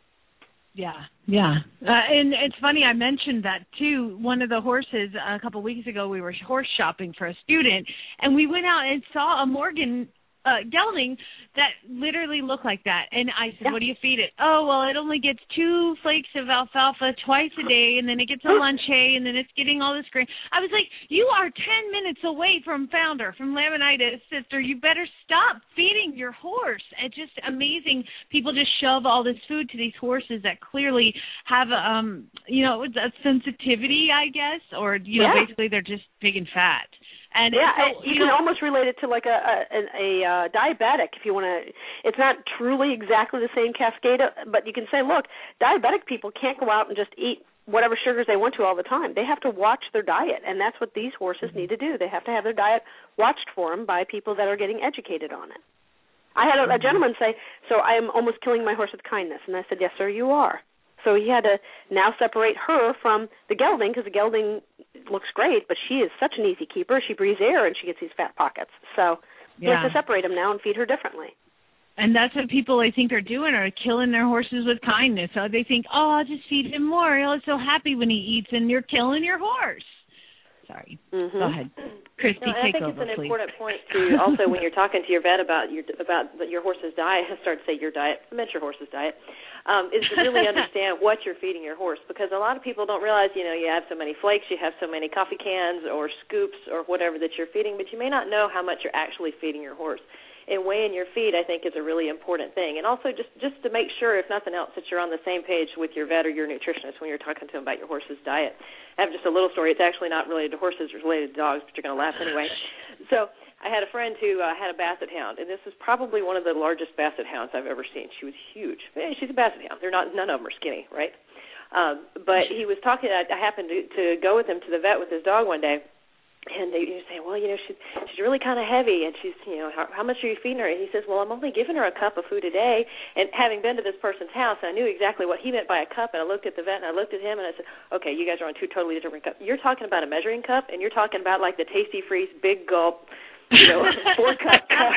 Yeah, yeah. Uh, and it's funny, I mentioned that, too. One of the horses, a couple of weeks ago, we were horse shopping for a student, and we went out and saw a Morgan uh, gelding that literally looked like that. And I said, yeah. What do you feed it? Oh, well, it only gets two flakes of alfalfa twice a day, and then it gets a lunch hay, and then it's getting all this grain. I was like, you are ten minutes away from founder, from laminitis, sister. You better stop feeding your horse. It's just amazing. People just shove all this food to these horses that clearly have, um, you know, a sensitivity, I guess, or, you know, yeah. basically they're just big and fat. And yeah, so, you, you can know, almost relate it to like a a, a, a diabetic if you want to. It's not truly exactly the same cascade, but you can say, look, diabetic people can't go out and just eat whatever sugars they want to all the time. They have to watch their diet, and that's what these horses need to do. They have to have their diet watched for them by people that are getting educated on it. I had a, a gentleman say, so I am almost killing my horse with kindness, and I said, yes, sir, you are. So he had to now separate her from the gelding, because the gelding looks great, but she is such an easy keeper. She breathes air, and she gets these fat pockets. So he yeah. has to separate them now and feed her differently. And that's what people, I think, are doing, are killing their horses with kindness. So they think, oh, I'll just feed him more. He'll be so happy when he eats, and you're killing your horse. Sorry. Mm-hmm. Go ahead. Christy, no, take I think over, it's an please. important point, too, also when you're talking to your vet about your about your horse's diet, I start to say your diet, I meant your horse's diet, um, is to really understand what you're feeding your horse, because a lot of people don't realize, you know, you have so many flakes, you have so many coffee cans or scoops or whatever that you're feeding, but you may not know how much you're actually feeding your horse. And weighing your feed, I think, is a really important thing. And also just, just to make sure, if nothing else, that you're on the same page with your vet or your nutritionist when you're talking to them about your horse's diet. I have just a little story. It's actually not related to horses. It's related to dogs, but you're going to laugh anyway. So I had a friend who uh, had a basset hound, and this is probably one of the largest basset hounds I've ever seen. She was huge. She's a basset hound. They're not. None of them are skinny, right? Um, but he was talking. I, I happened to, to go with him to the vet with his dog one day. And they were saying, well, you know, she's she's really kind of heavy, and she's, you know, how, how much are you feeding her? And he says, well, I'm only giving her a cup of food a day. And having been to this person's house, I knew exactly what he meant by a cup, and I looked at the vet, and I looked at him, and I said, okay, you guys are on two totally different cups. You're talking about a measuring cup, and you're talking about, like, the Tasty Freeze big gulp, you know, four-cup cup.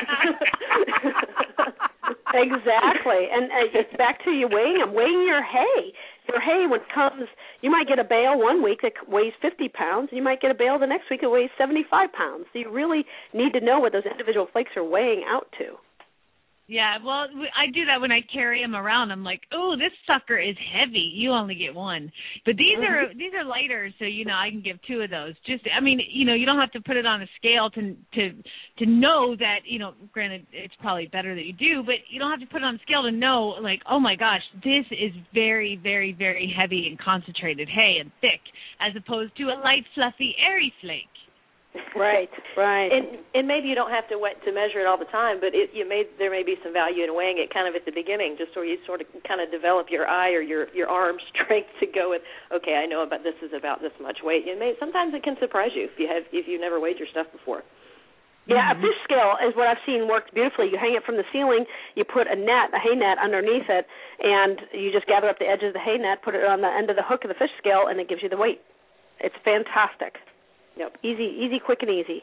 Exactly. And uh, it's back to you weighing them, weighing your hay. Your hay, when it comes, you might get a bale one week that weighs fifty pounds, and you might get a bale the next week that weighs seventy-five pounds. So you really need to know what those individual flakes are weighing out to. Yeah, well, I do that when I carry them around. I'm like, oh, this sucker is heavy. You only get one. But these mm-hmm. are these are lighter, so, you know, I can give two of those. Just, I mean, you know, you don't have to put it on a scale to to to know that, you know, granted, it's probably better that you do, but you don't have to put it on a scale to know, like, oh, my gosh, this is very, very, very heavy and concentrated hay and thick, as opposed to a light, fluffy, airy flake. Right, right. And and maybe you don't have to wet, to measure it all the time, but it, you may there may be some value in weighing it kind of at the beginning, just so you sort of kind of develop your eye or your, your arm strength to go with. Okay, I know about this is about this much weight. And may, sometimes it can surprise you if you have if you've never weighed your stuff before. Yeah, a fish scale is what I've seen works beautifully. You hang it from the ceiling, you put a net, a hay net underneath it, and you just gather up the edge of the hay net, put it on the end of the hook of the fish scale, and it gives you the weight. It's fantastic. Yep, easy, easy, quick and easy.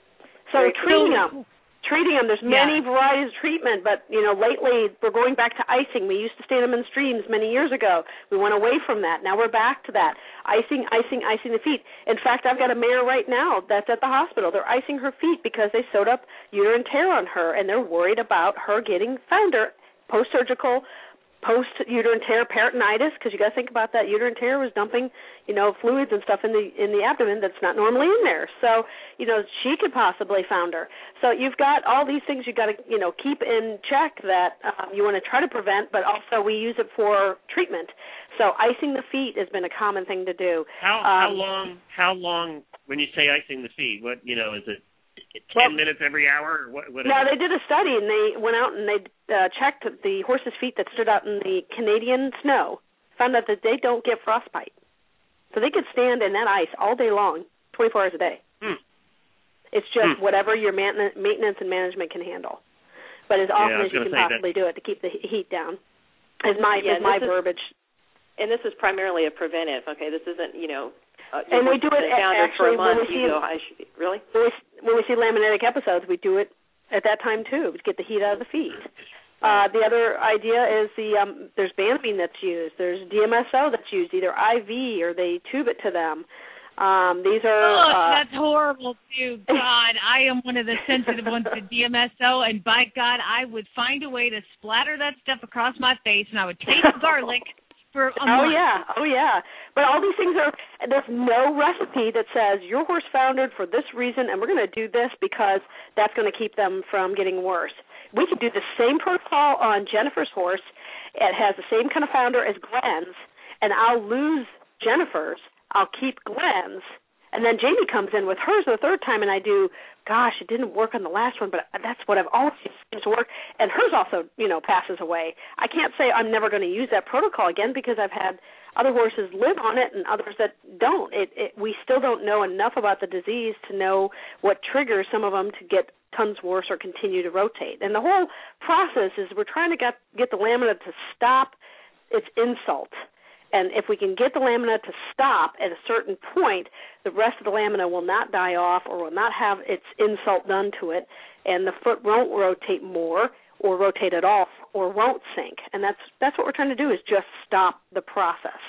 So Very treating cool. them. Treating them, there's many yeah. varieties of treatment, but, you know, lately we're going back to icing. We used to stand them in streams many years ago. We went away from that. Now we're back to that. Icing, icing, icing the feet. In fact, I've got a mare right now that's at the hospital. They're icing her feet because they sewed up uterine tear on her, and they're worried about her getting founder post-surgical, post-uterine tear peritonitis, because you got to think about that. Uterine tear was dumping, you know, fluids and stuff in the in the abdomen that's not normally in there. So, you know, she could possibly founder. So you've got all these things you got to, you know, keep in check that um, you want to try to prevent, but also we use it for treatment. So icing the feet has been a common thing to do. How um, how long? How long? When you say icing the feet, what you know is it? Ten well, minutes every hour, or what? what no, they did a study, and they went out and they uh, checked the horses' feet that stood out in the Canadian snow. Found out that they don't get frostbite, so they could stand in that ice all day long, twenty-four hours a day. Hmm. It's just hmm. whatever your man- maintenance and management can handle, but as often yeah, as you can possibly that. do it to keep the heat down. Is my yeah, is my is, verbiage. And this is primarily a preventive. Okay, this isn't you know. Uh, and we do it actually for a month, when we see you go, I should be, really when we, when we see laminitic episodes, we do it at that time too to get the heat out of the feet. Uh, the other idea is the um, there's Banamine that's used. There's D M S O that's used, either I V or they tube it to them. Um, these are oh, uh, that's horrible too. God, I am one of the sensitive ones to D M S O, and by God, I would find a way to splatter that stuff across my face, and I would taste garlic. For a oh month. yeah, oh yeah. But all these things are, there's no recipe that says your horse foundered for this reason and we're going to do this because that's going to keep them from getting worse. We could do the same protocol on Jennifer's horse. It has the same kind of founder as Glenn's, and I'll lose Jennifer's. I'll keep Glenn's. And then Jamie comes in with hers the third time, and I do, gosh, it didn't work on the last one, but that's what I've always seems to work. And hers also, you know, passes away. I can't say I'm never going to use that protocol again because I've had other horses live on it and others that don't. It, it, we still don't know enough about the disease to know what triggers some of them to get tons worse or continue to rotate. And the whole process is we're trying to get, get the lamina to stop its insult. And if we can get the lamina to stop at a certain point, the rest of the lamina will not die off or will not have its insult done to it, and the foot won't rotate more or rotate at all or won't sink. And that's that's what we're trying to do is just stop the process.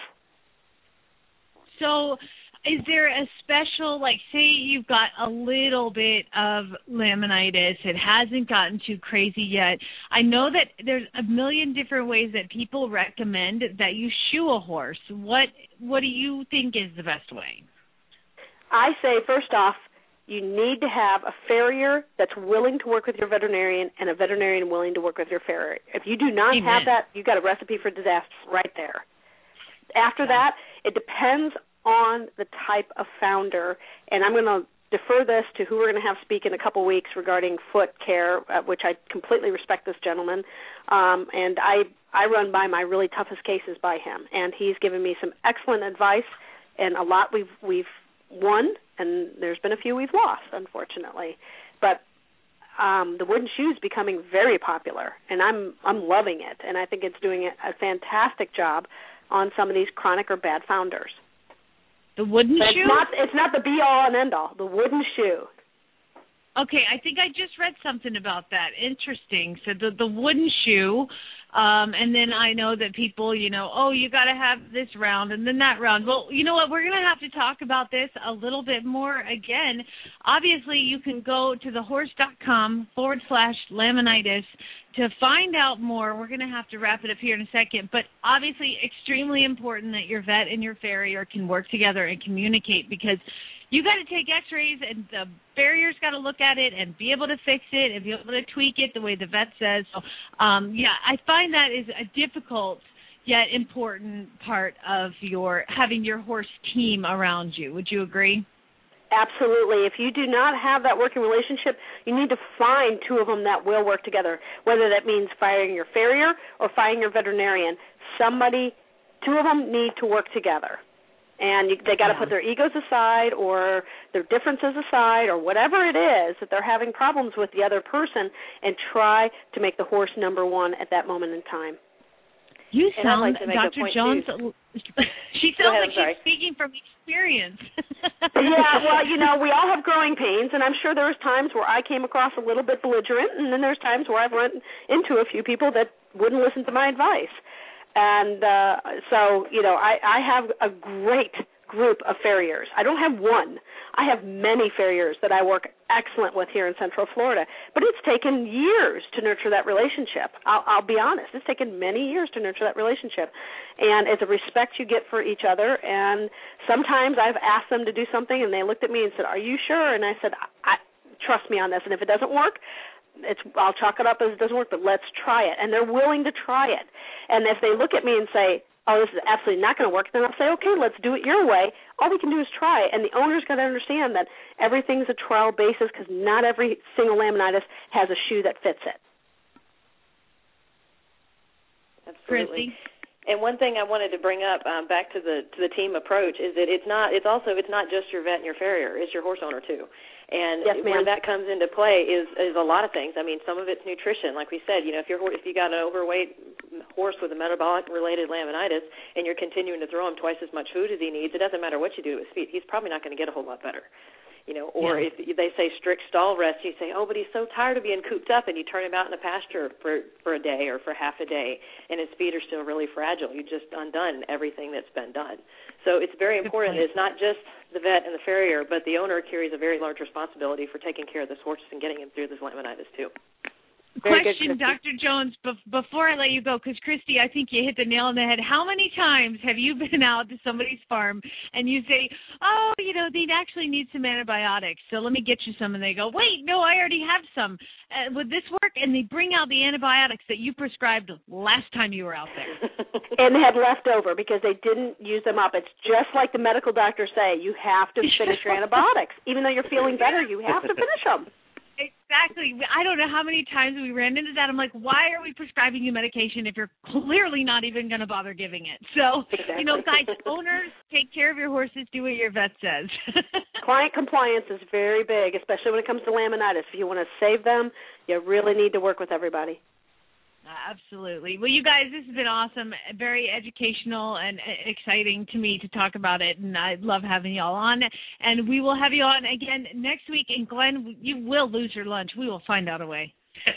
So is there a special, like, say you've got a little bit of laminitis, it hasn't gotten too crazy yet. I know that there's a million different ways that people recommend that you shoe a horse. What what do you think is the best way? I say, first off, you need to have a farrier that's willing to work with your veterinarian and a veterinarian willing to work with your farrier. If you do not Amen. have that, you've got a recipe for disaster right there. After that, it depends on the type of founder, and I'm going to defer this to who we're going to have speak in a couple weeks regarding foot care, uh, which I completely respect this gentleman, um, and I I run by my really toughest cases by him, and he's given me some excellent advice, and a lot we've we've won, and there's been a few we've lost, unfortunately, but um, the wooden shoe is becoming very popular, and I'm I'm loving it, and I think it's doing a fantastic job on some of these chronic or bad founders. The wooden but shoe? It's not, it's not the be-all and end-all, the wooden shoe. Okay, I think I just read something about that. Interesting. So the, the wooden shoe, um, and then I know that people, you know, oh, you got to have this round and then that round. Well, you know what? We're going to have to talk about this a little bit more again. Obviously, you can go to thehorse.com forward slash laminitis to find out more. We're going to have to wrap it up here in a second, but obviously extremely important that your vet and your farrier can work together and communicate, because you got to take x-rays and the farrier's got to look at it and be able to fix it and be able to tweak it the way the vet says. So, um, yeah, I find that is a difficult yet important part of your having your horse team around you. Would you agree? Absolutely. If you do not have that working relationship, you need to find two of them that will work together, whether that means firing your farrier or firing your veterinarian. Somebody, two of them need to work together. And you, they got to yeah. put their egos aside or their differences aside or whatever it is that they're having problems with the other person and try to make the horse number one at that moment in time. You and sound, like Doctor Jones, she sounds ahead, like she's speaking from experience. Yeah, well, you know, we all have growing pains, and I'm sure there was times where I came across a little bit belligerent, and then there's times where I've run into a few people that wouldn't listen to my advice. And uh, so, you know, I, I have a great group of farriers. I don't have one. I have many farriers that I work excellent with here in Central Florida. But it's taken years to nurture that relationship. I'll, I'll be honest. It's taken many years to nurture that relationship. And it's a respect you get for each other. And sometimes I've asked them to do something, and they looked at me and said, "Are you sure?" And I said, I, "Trust me on this. And if it doesn't work, it's I'll chalk it up as it doesn't work, but let's try it." And they're willing to try it. And if they look at me and say, "Oh, this is absolutely not going to work," then I'll say, "Okay, let's do it your way." All we can do is try it. And the owner's got to understand that everything's a trial basis because not every single laminitis has a shoe that fits it. Absolutely. Christy? And one thing I wanted to bring up um, back to the to the team approach is that it's not it's also it's not just your vet and your farrier, it's your horse owner too. And yes, where that comes into play is is a lot of things. I mean, some of it's nutrition, like we said. You know, if you're if you got an overweight horse with a metabolic-related laminitis and you're continuing to throw him twice as much food as he needs, it doesn't matter what you do to his feet. He's probably not going to get a whole lot better. You know, or yeah. if they say strict stall rest, you say, "Oh, but he's so tired of being cooped up," and you turn him out in the pasture for for a day or for half a day, and his feet are still really fragile. You just undone everything that's been done. So it's very important. It's not just the vet and the farrier, but the owner carries a very large responsibility for taking care of this horse and getting him through this laminitis too. Very Question, good, Doctor Jones, be- before I let you go, because, Christy, I think you hit the nail on the head. How many times have you been out to somebody's farm and you say, "Oh, you know, they actually need some antibiotics, so let me get you some," and they go, "Wait, no, I already have some. Uh, would this work?" And they bring out the antibiotics that you prescribed last time you were out there. And they had left over because they didn't use them up. It's just like the medical doctors say, you have to finish your antibiotics. Even though you're feeling better, you have to finish them. Exactly. I don't know how many times we ran into that. I'm like, why are we prescribing you medication if you're clearly not even going to bother giving it? So, exactly. you know, guys, owners, take care of your horses. Do what your vet says. Client compliance is very big, especially when it comes to laminitis. If you want to save them, you really need to work with everybody. Absolutely. Well, you guys, this has been awesome, very educational and exciting to me to talk about it, and I love having you all on. And we will have you on again next week. And, Glenn, you will lose your lunch. We will find out a way.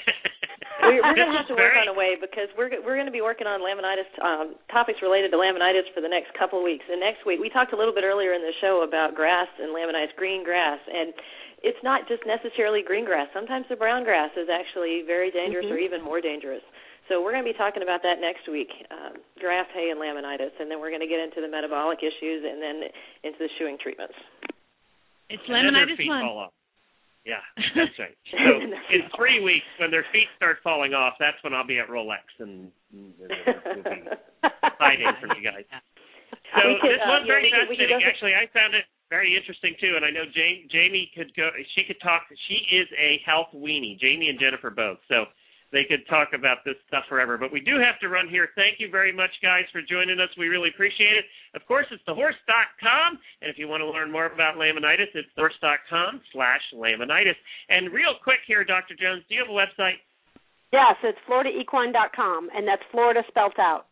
we're we're going to have to work on a way because we're we're going to be working on laminitis, um, topics related to laminitis for the next couple of weeks. And next week, we talked a little bit earlier in the show about grass and laminitis, green grass, and it's not just necessarily green grass. Sometimes the brown grass is actually very dangerous mm-hmm. or even more dangerous. So we're going to be talking about that next week, um, grass, hay, and laminitis, and then we're going to get into the metabolic issues and then into the shoeing treatments. It's laminitis feet month. Fall off. Yeah, that's right. So in three weeks, when their feet start falling off, that's when I'll be at Rolex and we'll be hiding from you guys. So we could, this uh, was very yeah, we could, we fascinating. Actually, I found it very interesting too, and I know Jamie, Jamie could go. She could talk. She is a health weenie. Jamie and Jennifer both. So they could talk about this stuff forever. But we do have to run here. Thank you very much, guys, for joining us. We really appreciate it. Of course, it's the horse dot com, and if you want to learn more about laminitis, it's the horse dot com slash laminitis. And real quick here, Doctor Jones, do you have a website? Yes, it's Florida Equine dot com, and that's Florida spelt out.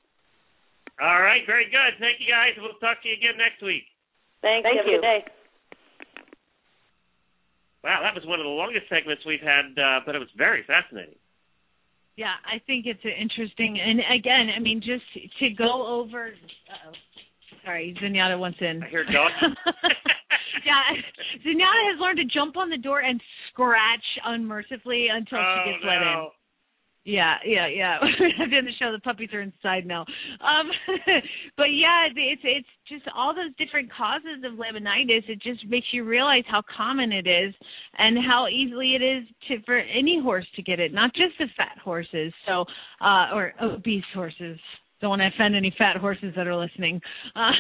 All right, very good. Thank you, guys. We'll talk to you again next week. Thanks. Thank Have you. a good day. Wow, that was one of the longest segments we've had, uh, but it was very fascinating. Yeah, I think it's interesting. And, again, I mean, just to go over uh-oh. Sorry, Zenyatta wants in. I hear dog. Yeah, Zenyatta has learned to jump on the door and scratch unmercifully until oh, she gets no. let in. Yeah, yeah, yeah. At the end of the show, the puppies are inside now. Um, but yeah, it's it's just all those different causes of laminitis. It just makes you realize how common it is and how easily it is to for any horse to get it, not just the fat horses. So, uh, or obese horses. Don't want to offend any fat horses that are listening. Uh,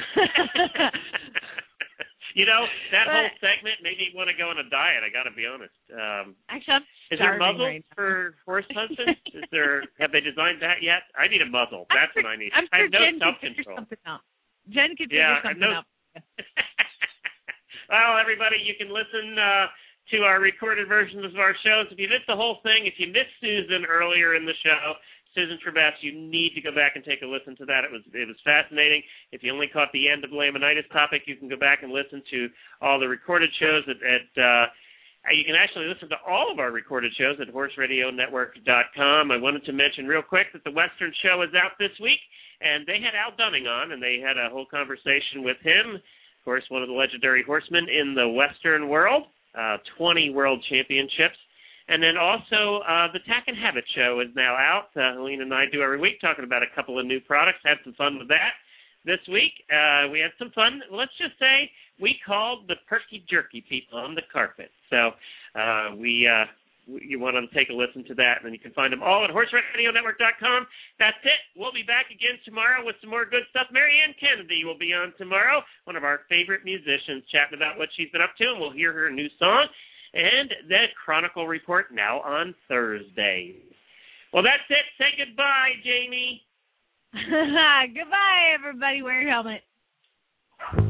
You know, that but, whole segment made me want to go on a diet, I got to be honest. Um, actually, I'm is there muzzles right for horse husbands? Is there, have they designed that yet? I need a muzzle. That's sure, what I need. I'm I sure have no Jen self-control. Could figure something out. Jen could yeah, figure something no, out. Well, everybody, you can listen uh, to our recorded versions of our shows. If you missed the whole thing, if you missed Susan earlier in the show, Susan Trebess, you need to go back and take a listen to that. It was it was fascinating. If you only caught the end of the laminitis topic, you can go back and listen to all the recorded shows at, at uh, you can actually listen to all of our recorded shows at horse radio network dot com. I wanted to mention real quick that the Western show is out this week, and they had Al Dunning on, and they had a whole conversation with him. Of course, one of the legendary horsemen in the Western world, uh, twenty world championships. And then also uh, the Tack and Habit show is now out. Uh, Helene and I do every week talking about a couple of new products. Had some fun with that. This week, uh, we had some fun. Let's just say we called the perky jerky people on the carpet. So uh, we, uh, you want to take a listen to that, and then you can find them all at horse radio network dot com. That's it. We'll be back again tomorrow with some more good stuff. Marianne Kennedy will be on tomorrow, one of our favorite musicians, chatting about what she's been up to, and we'll hear her new song. And the Chronicle Report now on Thursdays. Well, that's it. Say goodbye, Jamie. Goodbye, everybody. Wear your helmet.